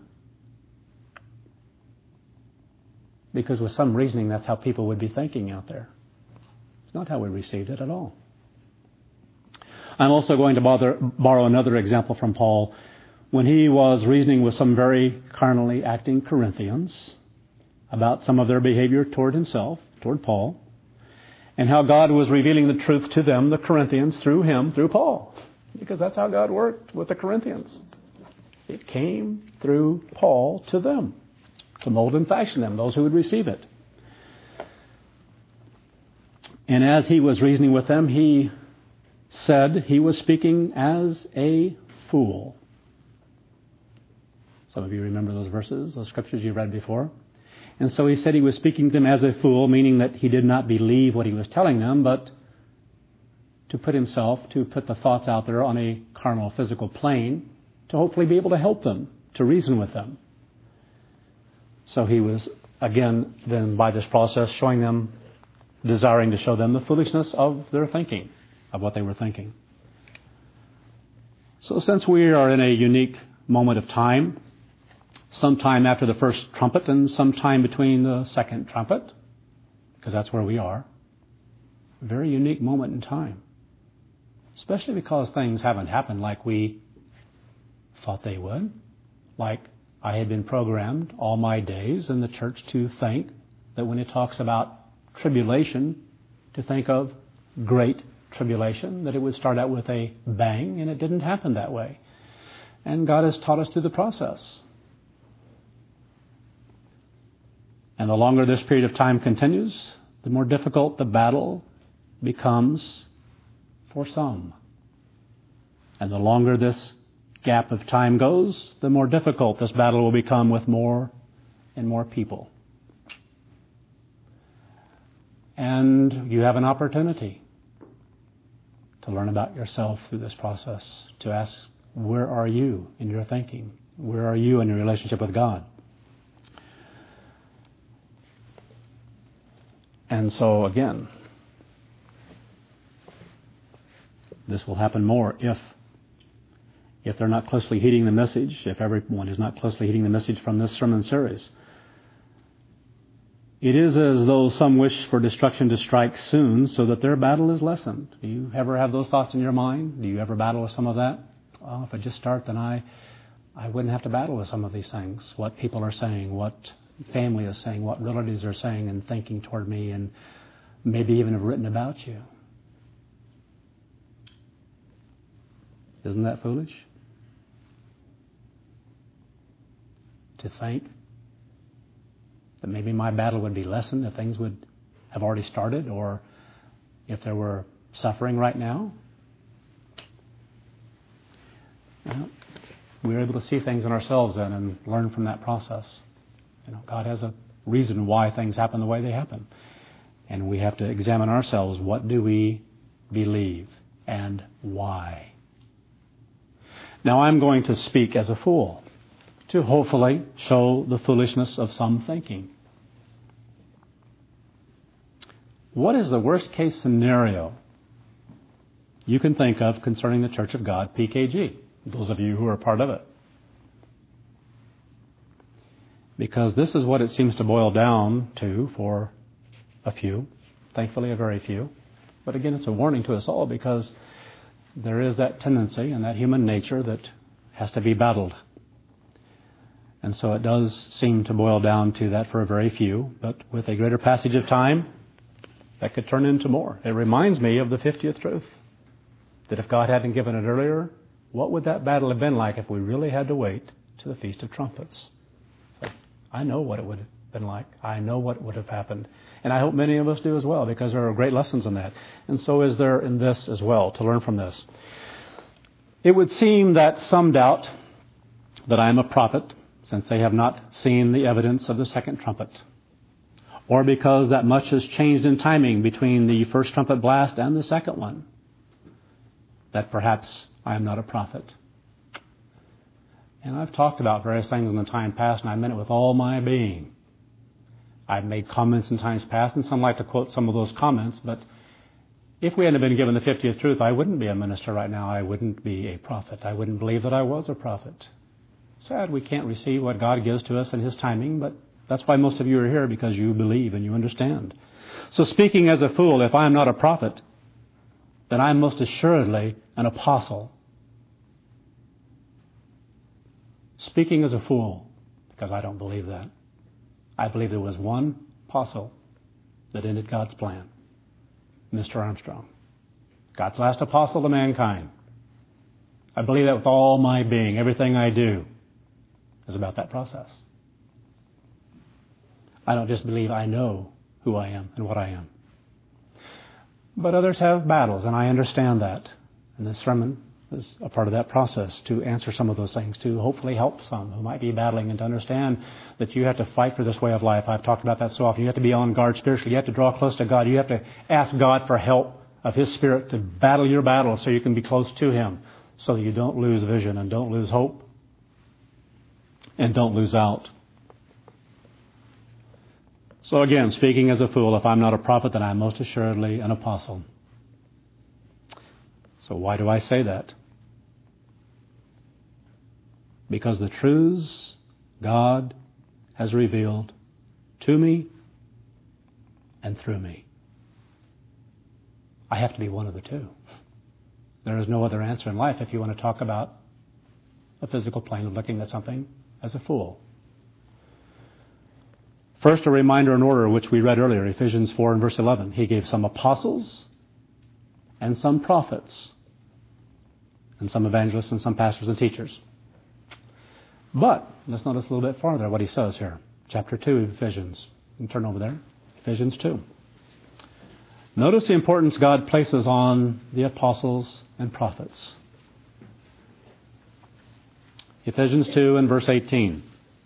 Because with some reasoning, that's how people would be thinking out there. It's not how we received it at all. I'm also going to bother, borrow another example from Paul when he was reasoning with some very carnally acting Corinthians about some of their behavior toward himself, toward Paul, and how God was revealing the truth to them, the Corinthians, through him, through Paul. Because that's how God worked with the Corinthians. It came through Paul to them, to mold and fashion them, those who would receive it. And as he was reasoning with them, he said he was speaking as a fool. Some of you remember those verses, those scriptures you read before. And so he said he was speaking to them as a fool, meaning that he did not believe what he was telling them, but to put himself, to put the thoughts out there on a carnal, physical plane, to hopefully be able to help them, to reason with them. So he was, again, then by this process, showing them, desiring to show them the foolishness of their thinking, of what they were thinking. So since we are in a unique moment of time, sometime after the first trumpet and sometime between the second trumpet, because that's where we are, a very unique moment in time, especially because things haven't happened like we thought they would, like I had been programmed all my days in the church to think that when it talks about tribulation, to think of great tribulation, that it would start out with a bang, and it didn't happen that way. And God has taught us through the process. And the longer this period of time continues, the more difficult the battle becomes for some. And the longer this gap of time goes, the more difficult this battle will become with more and more people. And you have an opportunity to learn about yourself through this process, to ask, where are you in your thinking? Where are you in your relationship with God? And so again, this will happen more if if they're not closely heeding the message, if everyone is not closely heeding the message from this sermon series. It is as though some wish for destruction to strike soon so that their battle is lessened. Do you ever have those thoughts in your mind? Do you ever battle with some of that? Well, if I just start, then I, I wouldn't have to battle with some of these things. What people are saying, what family is saying, what relatives are saying and thinking toward me, and maybe even have written about you. Isn't that foolish? To think that maybe my battle would be lessened if things would have already started, or if there were suffering right now. Well, we're able to see things in ourselves then and learn from that process. You know, God has a reason why things happen the way they happen. And we have to examine ourselves. What do we believe and why? Now I'm going to speak as a fool to hopefully show the foolishness of some thinking. What is the worst case scenario you can think of concerning the Church of God, P K G? Those of you who are part of it. Because this is what it seems to boil down to for a few, thankfully a very few. But again, it's a warning to us all, because there is that tendency and that human nature that has to be battled. And so it does seem to boil down to that for a very few, but with a greater passage of time, that could turn into more. It reminds me of the fiftieth truth, that if God hadn't given it earlier, what would that battle have been like if we really had to wait to the Feast of Trumpets? So I know what it would have been like. I know what would have happened. And I hope many of us do as well, because there are great lessons in that. And so is there in this as well, to learn from this. It would seem that some doubt that I am a prophet, since they have not seen the evidence of the second trumpet, or because that much has changed in timing between the first trumpet blast and the second one, that perhaps I am not a prophet. And I've talked about various things in the time past, and I meant it with all my being. I've made comments in times past, and some like to quote some of those comments, but if we hadn't been given the fiftieth truth, I wouldn't be a minister right now. I wouldn't be a prophet. I wouldn't believe that I was a prophet. Sad we can't receive what God gives to us in His timing, but that's why most of you are here, because you believe and you understand. So speaking as a fool, if I am not a prophet, then I am most assuredly an apostle. Speaking as a fool, because I don't believe that. I believe there was one apostle that ended God's plan, Mister Armstrong. God's last apostle to mankind. I believe that with all my being. Everything I do is about that process. I don't just believe, I know who I am and what I am. But others have battles, and I understand that. And this sermon is a part of that process, to answer some of those things, to hopefully help some who might be battling, and to understand that you have to fight for this way of life. I've talked about that so often. You have to be on guard spiritually. You have to draw close to God. You have to ask God for help of His Spirit to battle your battle so you can be close to Him, so that you don't lose vision and don't lose hope and don't lose out. So again, speaking as a fool, if I'm not a prophet, then I'm most assuredly an apostle. So why do I say that? Because the truths God has revealed to me and through me. I have to be one of the two. There is no other answer in life if you want to talk about a physical plane of looking at something as a fool. First, a reminder and order, which we read earlier, Ephesians four and verse eleven. He gave some apostles and some prophets and some evangelists and some pastors and teachers. But let's notice a little bit farther what he says here. Chapter two of Ephesians. You can turn over there. Ephesians two. Notice the importance God places on the apostles and prophets. Ephesians two and verse eighteen.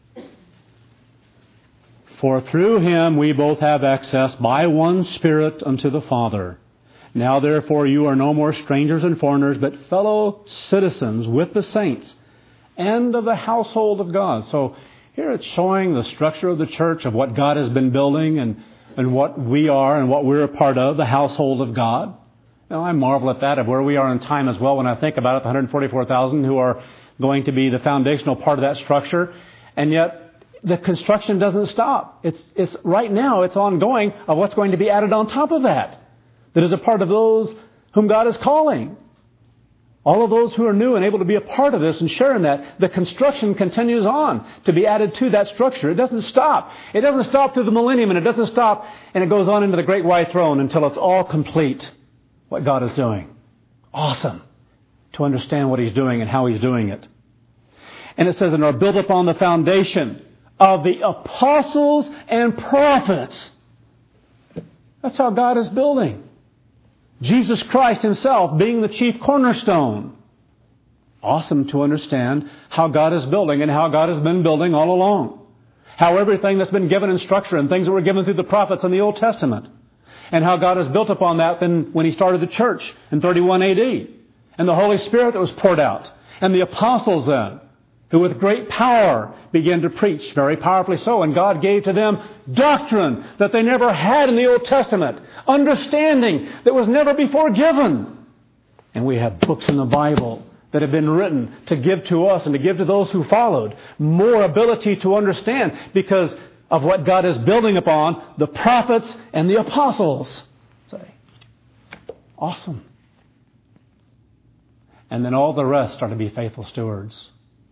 For through him we both have access by one Spirit unto the Father. Now therefore you are no more strangers and foreigners, but fellow citizens with the saints and of the household of God. So here it's showing the structure of the church, of what God has been building and, and what we are and what we're a part of, the household of God. Now I marvel at that, of where we are in time as well when I think about it, the one hundred forty-four thousand who are going to be the foundational part of that structure. And yet the construction doesn't stop. It's, it's right now, it's ongoing of what's going to be added on top of that. That is a part of those whom God is calling. All of those who are new and able to be a part of this and share in that, the construction continues on to be added to that structure. It doesn't stop. It doesn't stop through the millennium, and it doesn't stop, and it goes on into the great white throne until it's all complete, what God is doing. Awesome to understand what He's doing and how He's doing it. And it says, and are built upon the foundation of the apostles and prophets. That's how God is building. Jesus Christ Himself being the chief cornerstone. Awesome to understand how God is building and how God has been building all along. How everything that's been given in structure and things that were given through the prophets in the Old Testament. And how God has built upon that then when He started the church in thirty-one A D. And the Holy Spirit that was poured out. And the apostles then, who with great power began to preach, very powerfully so. And God gave to them doctrine that they never had in the Old Testament. Understanding that was never before given. And we have books in the Bible that have been written to give to us and to give to those who followed more ability to understand because of what God is building upon, the prophets and the apostles. Say, awesome. And then all the rest are to be faithful stewards.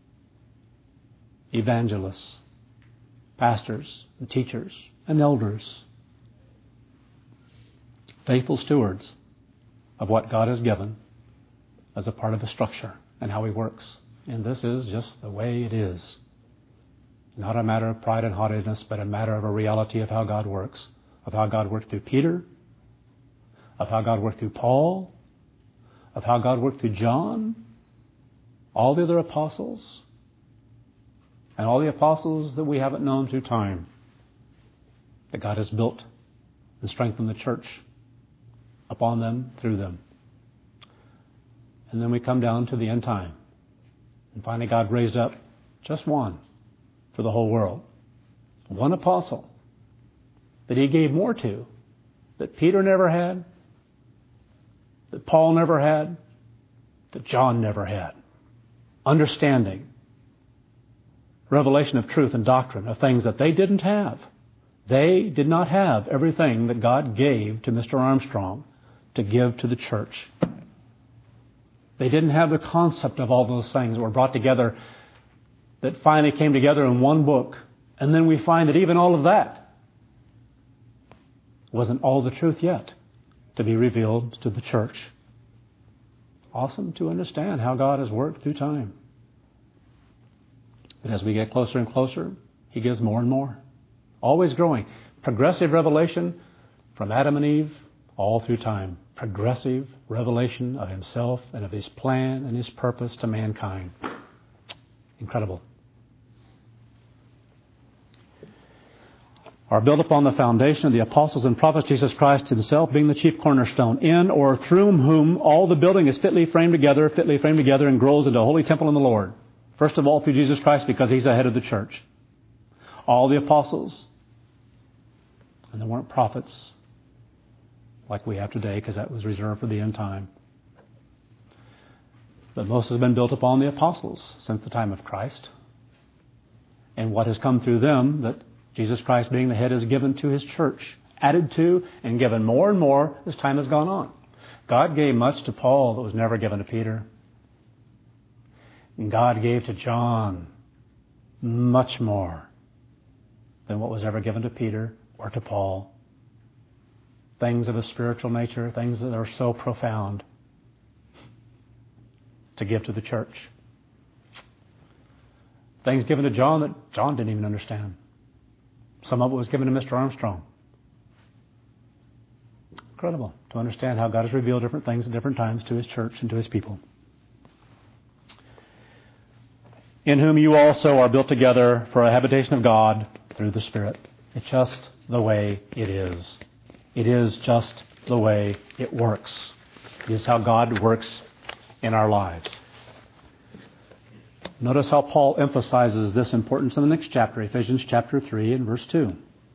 Evangelists, pastors, and teachers, and elders. Faithful stewards of what God has given as a part of the structure and how He works. And this is just the way it is. Not a matter of pride and haughtiness, but a matter of a reality of how God works. Of how God worked through Peter, of how God worked through Paul, of how God worked through John, all the other apostles, and all the apostles that we haven't known through time, that God has built and strengthened the church upon them, through them. And then we come down to the end time. And finally God raised up just one for the whole world. One apostle that He gave more to, that Peter never had, that Paul never had, that John never had. Understanding. Revelation of truth and doctrine of things that they didn't have. They did not have everything that God gave to Mister Armstrong to give to the church. They didn't have the concept of all those things that were brought together that finally came together in one book. And then we find that even all of that wasn't all the truth yet to be revealed to the church. Awesome to understand how God has worked through time. But as we get closer and closer, He gives more and more. Always growing. Progressive revelation from Adam and Eve all through time. Progressive revelation of Himself and of His plan and His purpose to mankind. Incredible. Are built upon the foundation of the apostles and prophets, Jesus Christ Himself being the chief cornerstone, in or through whom all the building is fitly framed together, fitly framed together and grows into a holy temple in the Lord. First of all, through Jesus Christ, because He's the head of the church. All the apostles. And there weren't prophets like we have today, because that was reserved for the end time. But most has been built upon the apostles since the time of Christ. And what has come through them, that Jesus Christ being the head is given to His church. Added to and given more and more as time has gone on. God gave much to Paul that was never given to Peter. And God gave to John much more than what was ever given to Peter or to Paul. Things of a spiritual nature, things that are so profound to give to the church. Things given to John that John didn't even understand. Some of it was given to Mister Armstrong. Incredible to understand how God has revealed different things at different times to His church and to His people. In whom you also are built together for a habitation of God through the Spirit. It's just the way it is. It is just the way it works. It is how God works in our lives. Notice how Paul emphasizes this importance in the next chapter, Ephesians chapter three and verse two.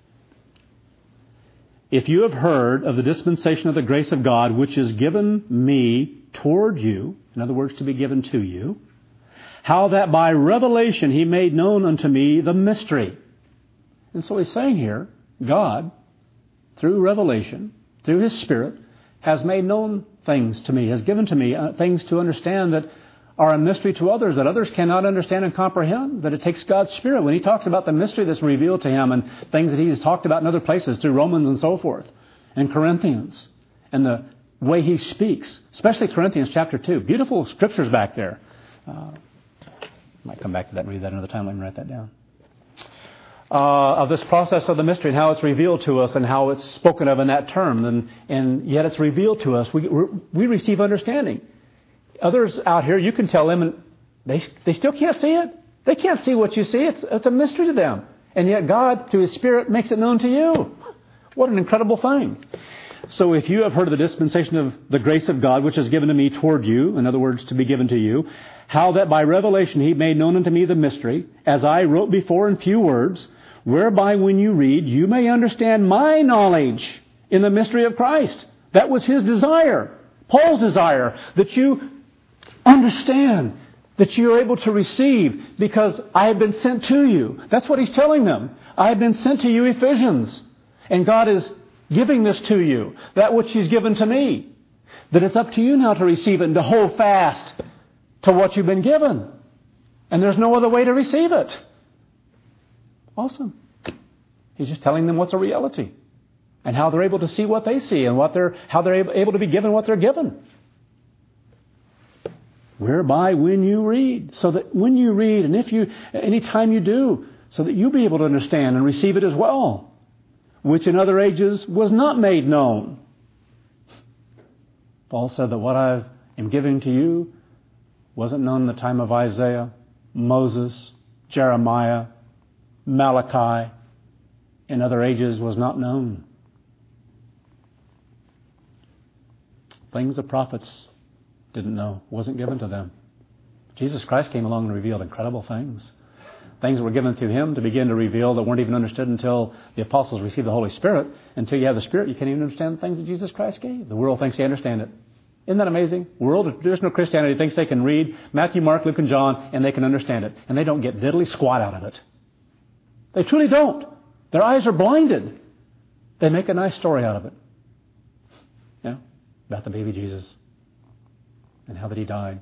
If you have heard of the dispensation of the grace of God, which is given me toward you, in other words, to be given to you, how that by revelation He made known unto me the mystery. And so he's saying here, God, through revelation, through His Spirit, has made known things to me, has given to me uh, things to understand that are a mystery to others, that others cannot understand and comprehend, that it takes God's Spirit. When He talks about the mystery that's revealed to Him and things that He's talked about in other places, through Romans and so forth, and Corinthians, and the way He speaks, especially Corinthians chapter two. Beautiful scriptures back there. Uh, might come back to that and read that another time. Let me write that down. Uh, of this process of the mystery and how it's revealed to us and how it's spoken of in that term. And, and yet it's revealed to us. We, we receive understanding. Others out here, you can tell them, and they they still can't see it. They can't see what you see. It's it's a mystery to them. And yet God, through His Spirit, makes it known to you. What an incredible thing. So if you have heard of the dispensation of the grace of God, which is given to me toward you, in other words, to be given to you, how that by revelation He made known unto me the mystery, as I wrote before in few words, whereby when you read, you may understand my knowledge in the mystery of Christ. That was His desire, Paul's desire, that you understand, that you're able to receive, because I have been sent to you. That's what he's telling them. I have been sent to you, Ephesians. And God is giving this to you, that which He's given to me. That it's up to you now to receive it and to hold fast to what you've been given. And there's no other way to receive it. Awesome. He's just telling them what's a reality. And how they're able to see what they see, and what they're how they're able to be given what they're given. Whereby when you read, so that when you read, and if you, any time you do, so that you'll be able to understand and receive it as well, which in other ages was not made known. Paul said that what I am giving to you wasn't known in the time of Isaiah, Moses, Jeremiah, Malachi. In other ages was not known. Things the prophets didn't know, wasn't given to them. Jesus Christ came along and revealed incredible things. Things that were given to Him to begin to reveal that weren't even understood until the apostles received the Holy Spirit. Until you have the Spirit, you can't even understand the things that Jesus Christ gave. The world thinks they understand it. Isn't that amazing? The world of traditional Christianity thinks they can read Matthew, Mark, Luke, and John, and they can understand it. And they don't get diddly squat out of it. They truly don't. Their eyes are blinded. They make a nice story out of it. You know, about the baby Jesus. And how that He died.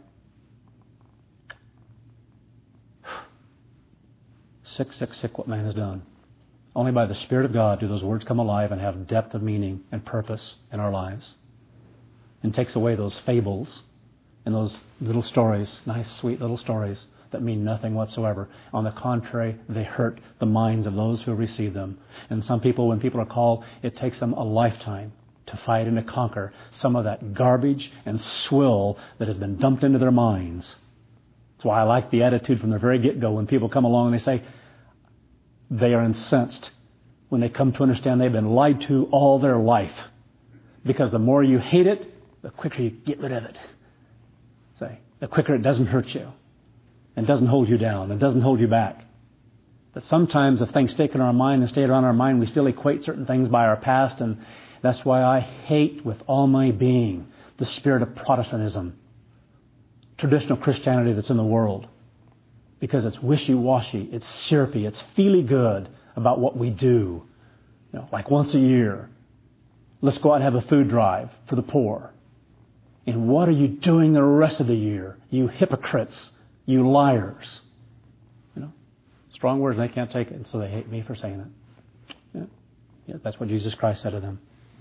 Sick, sick, sick what man has done. Only by the Spirit of God do those words come alive and have depth of meaning and purpose in our lives. And takes away those fables and those little stories, nice, sweet little stories that mean nothing whatsoever. On the contrary, they hurt the minds of those who receive them. And some people, when people are called, it takes them a lifetime to fight and to conquer some of that garbage and swill that has been dumped into their minds. That's why I like the attitude from the very get-go when people come along and they say they are incensed when they come to understand they've been lied to all their life. Because the more you hate it, the quicker you get rid of it. Say, the quicker it doesn't hurt you and doesn't hold you down and doesn't hold you back. But sometimes if things stick in our mind and stay around our mind, we still equate certain things by our past, and that's why I hate with all my being the spirit of Protestantism, traditional Christianity that's in the world. Because it's wishy-washy, it's syrupy, it's feely good about what we do. You know, like once a year, let's go out and have a food drive for the poor. And what are you doing the rest of the year? You hypocrites, you liars. You know, strong words, they can't take it, and so they hate me for saying it. Yeah, yeah, that's what Jesus Christ said to them.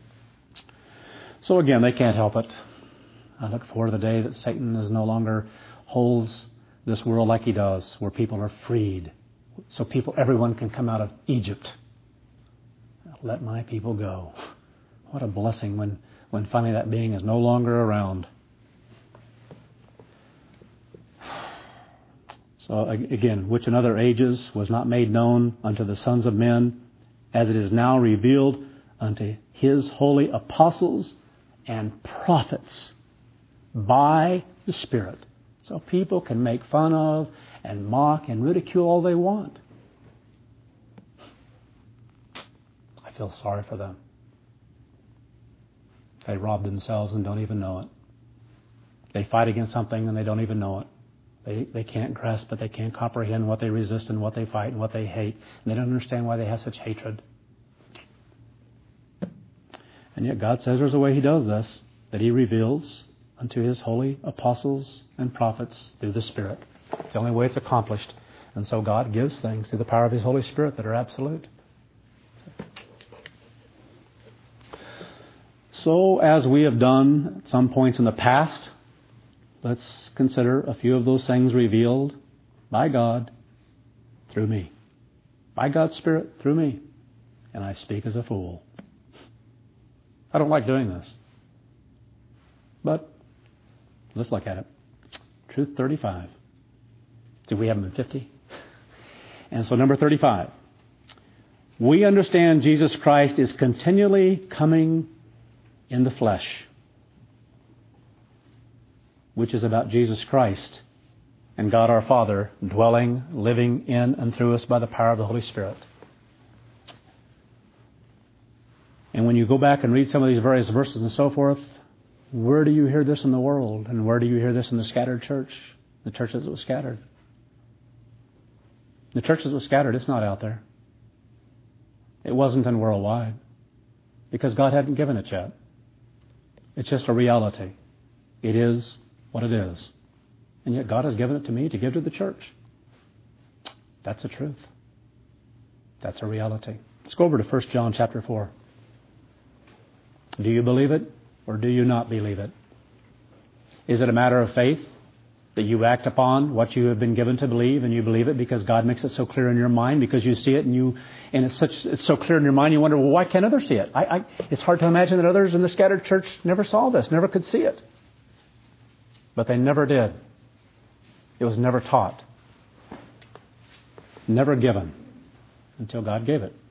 So again, they can't help it. I look forward to the day that Satan is no longer holds this world like He does, where people are freed, so people, everyone can come out of Egypt. Let my people go. What a blessing when, when finally that being is no longer around. So again, which in other ages was not made known unto the sons of men, as it is now revealed unto His holy apostles and prophets by the Spirit. So people can make fun of and mock and ridicule all they want. I feel sorry for them. They rob themselves and don't even know it. They fight against something and they don't even know it. They they can't grasp it. They can't comprehend what they resist and what they fight and what they hate. And they don't understand why they have such hatred. And yet God says there's a way He does this, that He reveals unto His holy apostles and prophets through the Spirit. It's the only way it's accomplished. And so God gives things through the power of His Holy Spirit that are absolute. So as we have done at some points in the past, let's consider a few of those things revealed by God through me. By God's Spirit through me. And I speak as a fool. I don't like doing this. But let's look at it. Truth thirty-five. Do we have them in fifty? And so number thirty-five. We understand Jesus Christ is continually coming in the flesh, which is about Jesus Christ and God our Father dwelling, living in and through us by the power of the Holy Spirit. And when you go back and read some of these various verses and so forth, where do you hear this in the world? And where do you hear this in the scattered church? The churches that were scattered. The churches that were scattered, it's not out there. It wasn't in worldwide. Because God hadn't given it yet. It's just a reality. It is what it is. And yet God has given it to me to give to the church. That's the truth. That's a reality. Let's go over to First John chapter four. Do you believe it or do you not believe it? Is it a matter of faith that you act upon what you have been given to believe and you believe it because God makes it so clear in your mind because you see it and you and it's such it's so clear in your mind you wonder, well, why can't others see it? I, I, it's hard to imagine that others in the scattered church never saw this, never could see it. But they never did. It was never taught. Never given until God gave it.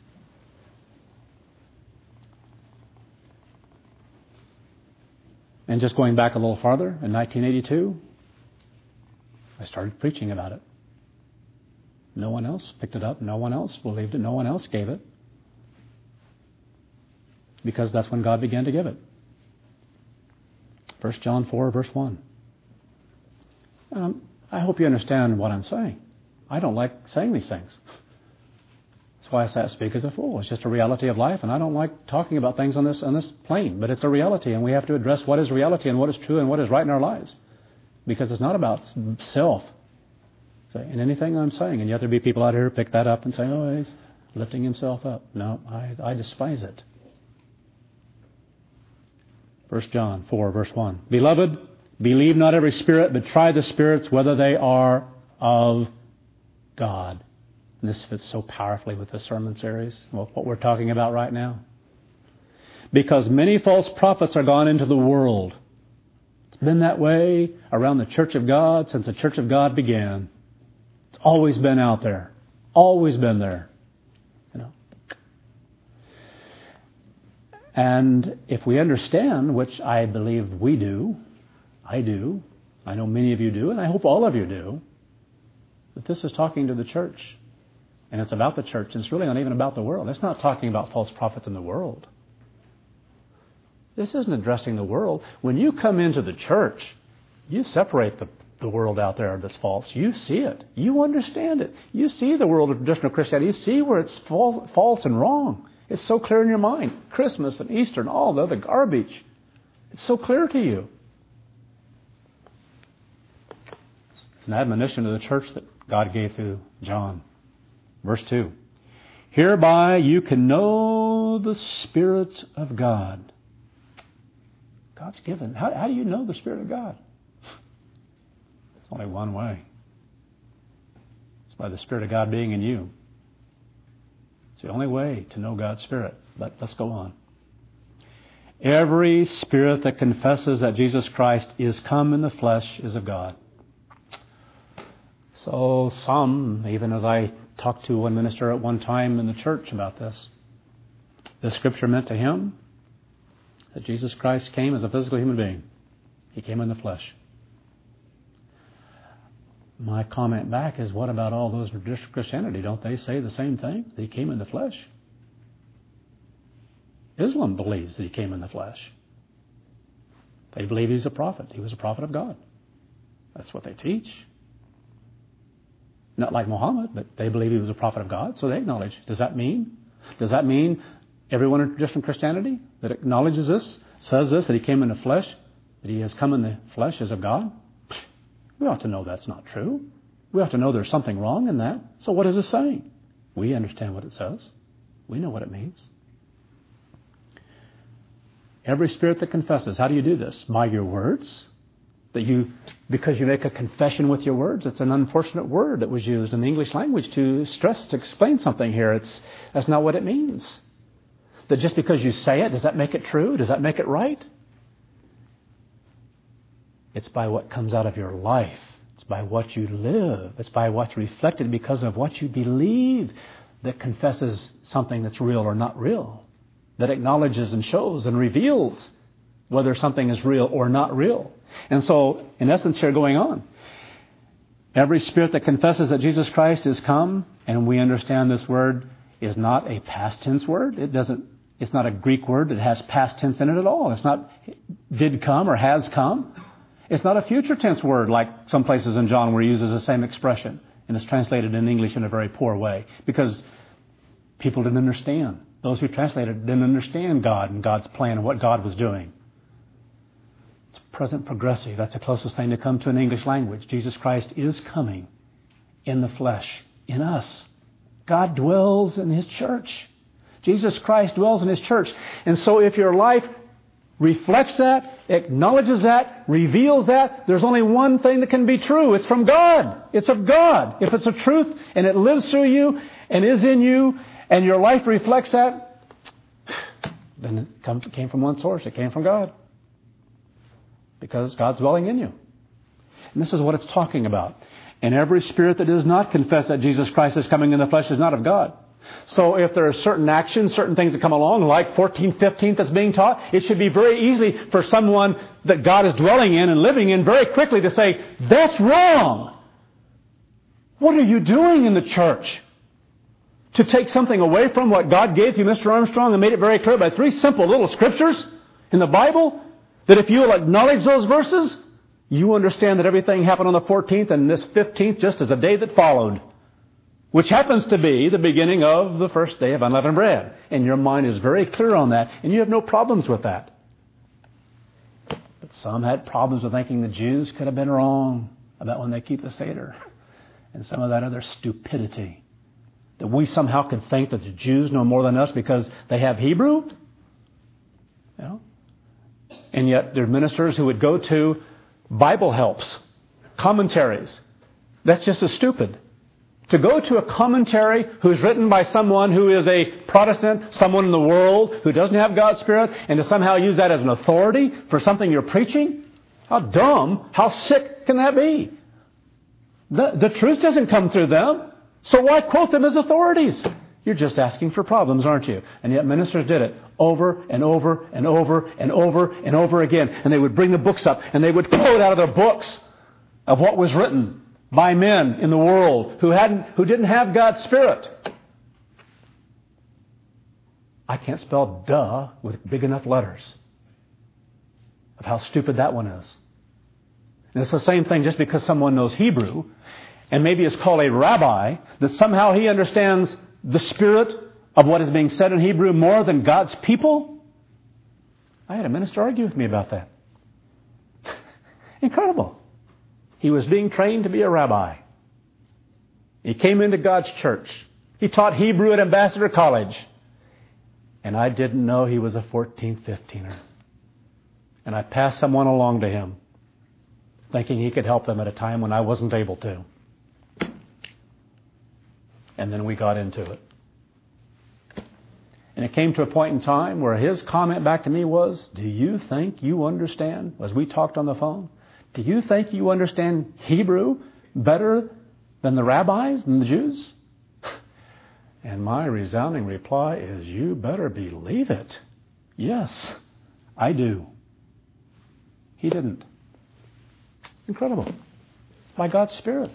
And just going back a little farther, in nineteen eighty-two, I started preaching about it. No one else picked it up. No one else believed it. No one else gave it. Because that's when God began to give it. First John four, verse one. Um, I hope you understand what I'm saying. I don't like saying these things. That's why I say I speak as a fool. It's just a reality of life, and I don't like talking about things on this on this plane. But it's a reality, and we have to address what is reality and what is true and what is right in our lives. Because it's not about self in anything I'm saying. And yet there be people out here who pick that up and say, oh, he's lifting himself up. No, I, I despise it. First John four, verse one. Beloved, believe not every spirit, but try the spirits whether they are of God. And this fits so powerfully with the sermon series, well, what we're talking about right now. Because many false prophets are gone into the world. It's been that way around the Church of God since the Church of God began. It's always been out there. Always been there. You know. And if we understand, which I believe we do, I do, I know many of you do, and I hope all of you do, that this is talking to the church. And it's about the church. And it's really not even about the world. It's not talking about false prophets in the world. This isn't addressing the world. When you come into the church, you separate the, the world out there that's false. You see it. You understand it. You see the world of traditional Christianity. You see where it's fal- false and wrong. It's so clear in your mind. Christmas and Easter and all the other garbage. It's so clear to you. It's an admonition to the church that God gave through John. Verse two. Hereby you can know the Spirit of God. God's given. How, how do you know the Spirit of God? There's only one way. It's by the Spirit of God being in you. It's the only way to know God's Spirit. But let's go on. Every spirit that confesses that Jesus Christ is come in the flesh is of God. So some, even as I talked to one minister at one time in the church about this, the Scripture meant to him that Jesus Christ came as a physical human being. He came in the flesh. My comment back is, what about all those in traditional Christianity? Don't they say the same thing? That He came in the flesh? Islam believes that He came in the flesh. They believe He's a prophet. He was a prophet of God. That's what they teach. Not like Muhammad, but they believe He was a prophet of God, so they acknowledge. Does that mean? Does that mean everyone in traditional Christianity that acknowledges this, says this, that He came in the flesh, that He has come in the flesh is of God? We ought to know that's not true. We ought to know there's something wrong in that. So what is it saying? We understand what it says. We know what it means. Every spirit that confesses, how do you do this? By your words. That you, because you make a confession with your words. It's an unfortunate word that was used in the English language to stress, to explain something here. It's, that's not what it means. That just because you say it, does that make it true? Does that make it right? It's by what comes out of your life. It's by what you live. It's by what's reflected because of what you believe that confesses something that's real or not real. That acknowledges and shows and reveals whether something is real or not real. And so, in essence, here going on, every spirit that confesses that Jesus Christ is come, and we understand this word is not a past tense word. It doesn't. It's not a Greek word that has past tense in it at all. It's not did come or has come. It's not a future tense word like some places in John where he uses the same expression and it's translated in English in a very poor way because people didn't understand. Those who translated didn't understand God and God's plan and what God was doing. It's present progressive. That's the closest thing to come to an English language. Jesus Christ is coming in the flesh, in us. God dwells in His church. Jesus Christ dwells in His church. And so if your life reflects that, acknowledges that, reveals that, there's only one thing that can be true. It's from God. It's of God. If it's a truth and it lives through you and is in you and your life reflects that, then it come, came from one source. It came from God. Because God's dwelling in you. And this is what it's talking about. And every spirit that does not confess that Jesus Christ is coming in the flesh is not of God. So if there are certain actions, certain things that come along, like fourteenth, fifteenth that's being taught, it should be very easy for someone that God is dwelling in and living in very quickly to say, that's wrong. What are you doing in the church? To take something away from what God gave to you, Mister Armstrong, and made it very clear by three simple little scriptures in the Bible, that if you will acknowledge those verses, you understand that everything happened on the fourteenth and this fifteenth just as a day that followed. Which happens to be the beginning of the first day of unleavened bread. And your mind is very clear on that, and you have no problems with that. But some had problems with thinking the Jews could have been wrong about when they keep the Seder. And some of that other stupidity. That we somehow can think that the Jews know more than us because they have Hebrew. You know? And yet there are ministers who would go to Bible helps, commentaries. That's just as stupid. To go to a commentary who's written by someone who is a Protestant, someone in the world who doesn't have God's Spirit, and to somehow use that as an authority for something you're preaching? How dumb, how sick can that be? The, the truth doesn't come through them, so why quote them as authorities? You're just asking for problems, aren't you? And yet ministers did it over and over and over and over and over again. And they would bring the books up and they would quote out of their books of what was written by men in the world who hadn't, who didn't have God's Spirit. I can't spell duh with big enough letters of how stupid that one is. And it's the same thing just because someone knows Hebrew and maybe is called a rabbi, that somehow he understands the spirit of what is being said in Hebrew more than God's people. I had a minister argue with me about that. Incredible. He was being trained to be a rabbi. He came into God's church. He taught Hebrew at Ambassador College. And I didn't know he was a fourteenth, fifteener. And I passed someone along to him. thinking he could help them at a time when I wasn't able to. And then we got into it. And it came to a point in time where his comment back to me was, do you think you understand, as we talked on the phone, do you think you understand Hebrew better than the rabbis and the Jews? And my resounding reply is, you better believe it. Yes, I do. He didn't. Incredible. It's by God's Spirit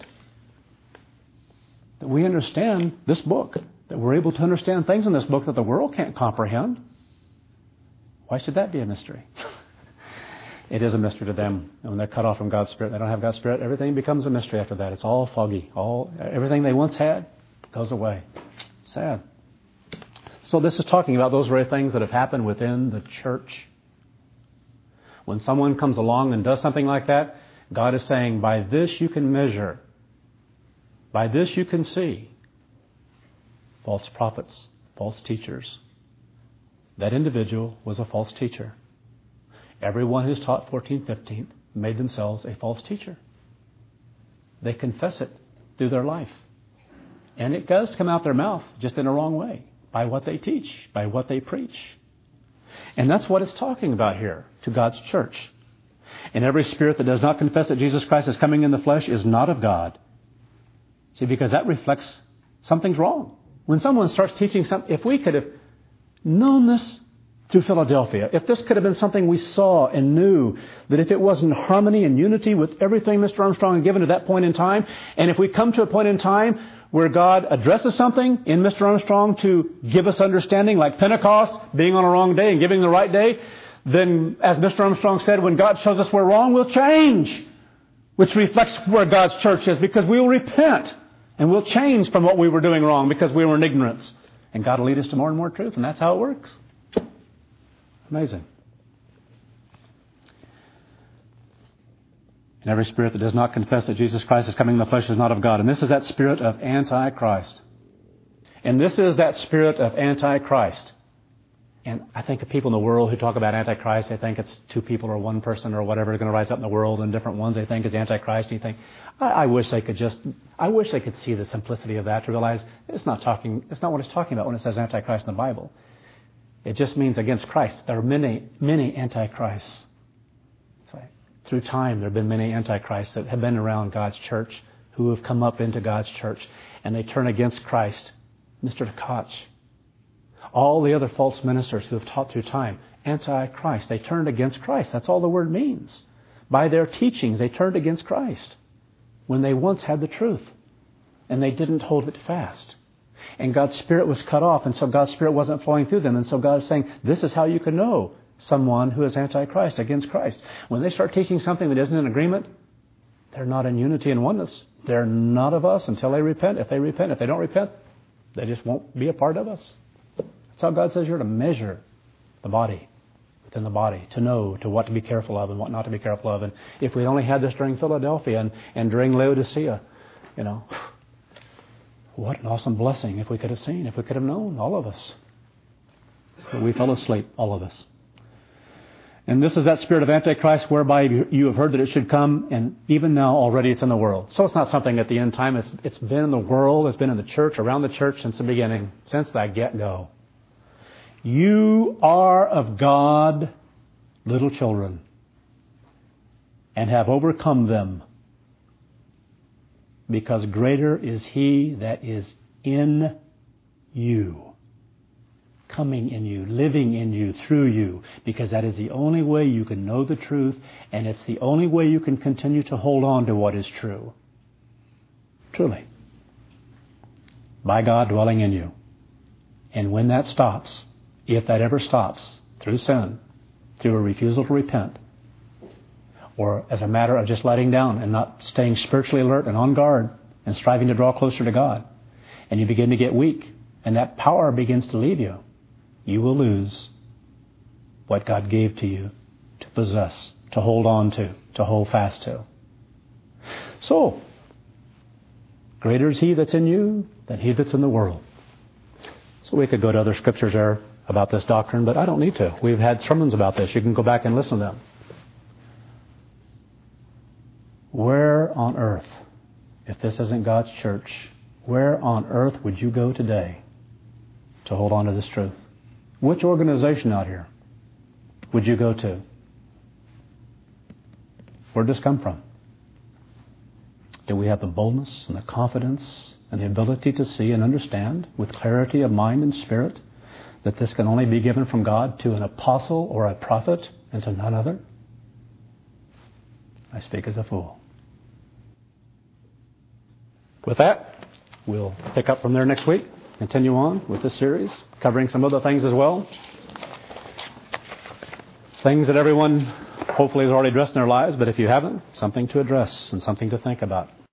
that we understand this book, that we're able to understand things in this book that the world can't comprehend. Why should that be a mystery? It is a mystery to them. And when they're cut off from God's Spirit, they don't have God's Spirit, everything becomes a mystery after that. It's all foggy. All everything they once had goes away. Sad. So this is talking about those very things that have happened within the church. When someone comes along and does something like that, God is saying, by this you can measure. By this you can see. False prophets, false teachers. That individual was a false teacher. Everyone who's taught fourteen fifteenth made themselves a false teacher. They confess it through their life. And it does come out their mouth, just in a wrong way, by what they teach, by what they preach. And that's what it's talking about here to God's church. And every spirit that does not confess that Jesus Christ is coming in the flesh is not of God. See, because that reflects something's wrong. When someone starts teaching something, if we could have known this through Philadelphia, if this could have been something we saw and knew, that if it was in harmony and unity with everything Mister Armstrong had given at that point in time, and if we come to a point in time where God addresses something in Mister Armstrong to give us understanding, like Pentecost, being on a wrong day and giving the right day, then, as Mister Armstrong said, when God shows us we're wrong, we'll change, which reflects where God's church is, because we will repent and we'll change from what we were doing wrong because we were in ignorance. And God will lead us to more and more truth, and that's how it works. Amazing. And every spirit that does not confess that Jesus Christ is coming in the flesh is not of God. And this is that spirit of Antichrist. And this is that spirit of Antichrist. And I think of people in the world who talk about Antichrist, they think it's two people or one person or whatever is going to rise up in the world, and different ones they think is Antichrist. And you think, I, I wish they could just, I wish they could see the simplicity of that to realize it's not talking, it's not what it's talking about when it says Antichrist in the Bible. It just means against Christ. There are many, many Antichrists. So through time, there have been many Antichrists that have been around God's church, who have come up into God's church, and they turn against Christ. Mister Koch. All the other false ministers who have taught through time, Antichrist. They turned against Christ. That's all the word means. By their teachings, they turned against Christ when they once had the truth, and they didn't hold it fast. And God's Spirit was cut off, and so God's Spirit wasn't flowing through them. And so God is saying, this is how you can know someone who is Antichrist, against Christ. When they start teaching something that isn't in agreement, they're not in unity and oneness. They're not of us until they repent. If they repent, if they don't repent, they just won't be a part of us. That's how God says you're to measure the body, within the body, to know to what to be careful of and what not to be careful of. And if we only had this during Philadelphia and, and during Laodicea, you know, what an awesome blessing if we could have seen, if we could have known, all of us. But we fell asleep, all of us. And this is that spirit of Antichrist whereby you have heard that it should come, and even now already it's in the world. So it's not something at the end time. It's, it's been in the world, it's been in the church, around the church since the beginning, since that get-go. You are of God, little children, and have overcome them, because greater is He that is in you, coming in you, living in you, through you, because that is the only way you can know the truth, and it's the only way you can continue to hold on to what is true. Truly. By God dwelling in you. And when that stops, if that ever stops, through sin, through a refusal to repent, or as a matter of just letting down and not staying spiritually alert and on guard and striving to draw closer to God, and you begin to get weak, and that power begins to leave you, you will lose what God gave to you to possess, to hold on to, to hold fast to. So, greater is He that's in you than he that's in the world. So we could go to other scriptures there about this doctrine, but I don't need to. We've had sermons about this. You can go back and listen to them. Where on earth, if this isn't God's church, where on earth would you go today to hold on to this truth? Which organization out here would you go to? Where does this come from? Do we have the boldness and the confidence and the ability to see and understand with clarity of mind and spirit that this can only be given from God to an apostle or a prophet and to none other? I speak as a fool. With that, we'll pick up from there next week, continue on with this series, covering some other things as well. Things that everyone hopefully has already addressed in their lives, but if you haven't, something to address and something to think about.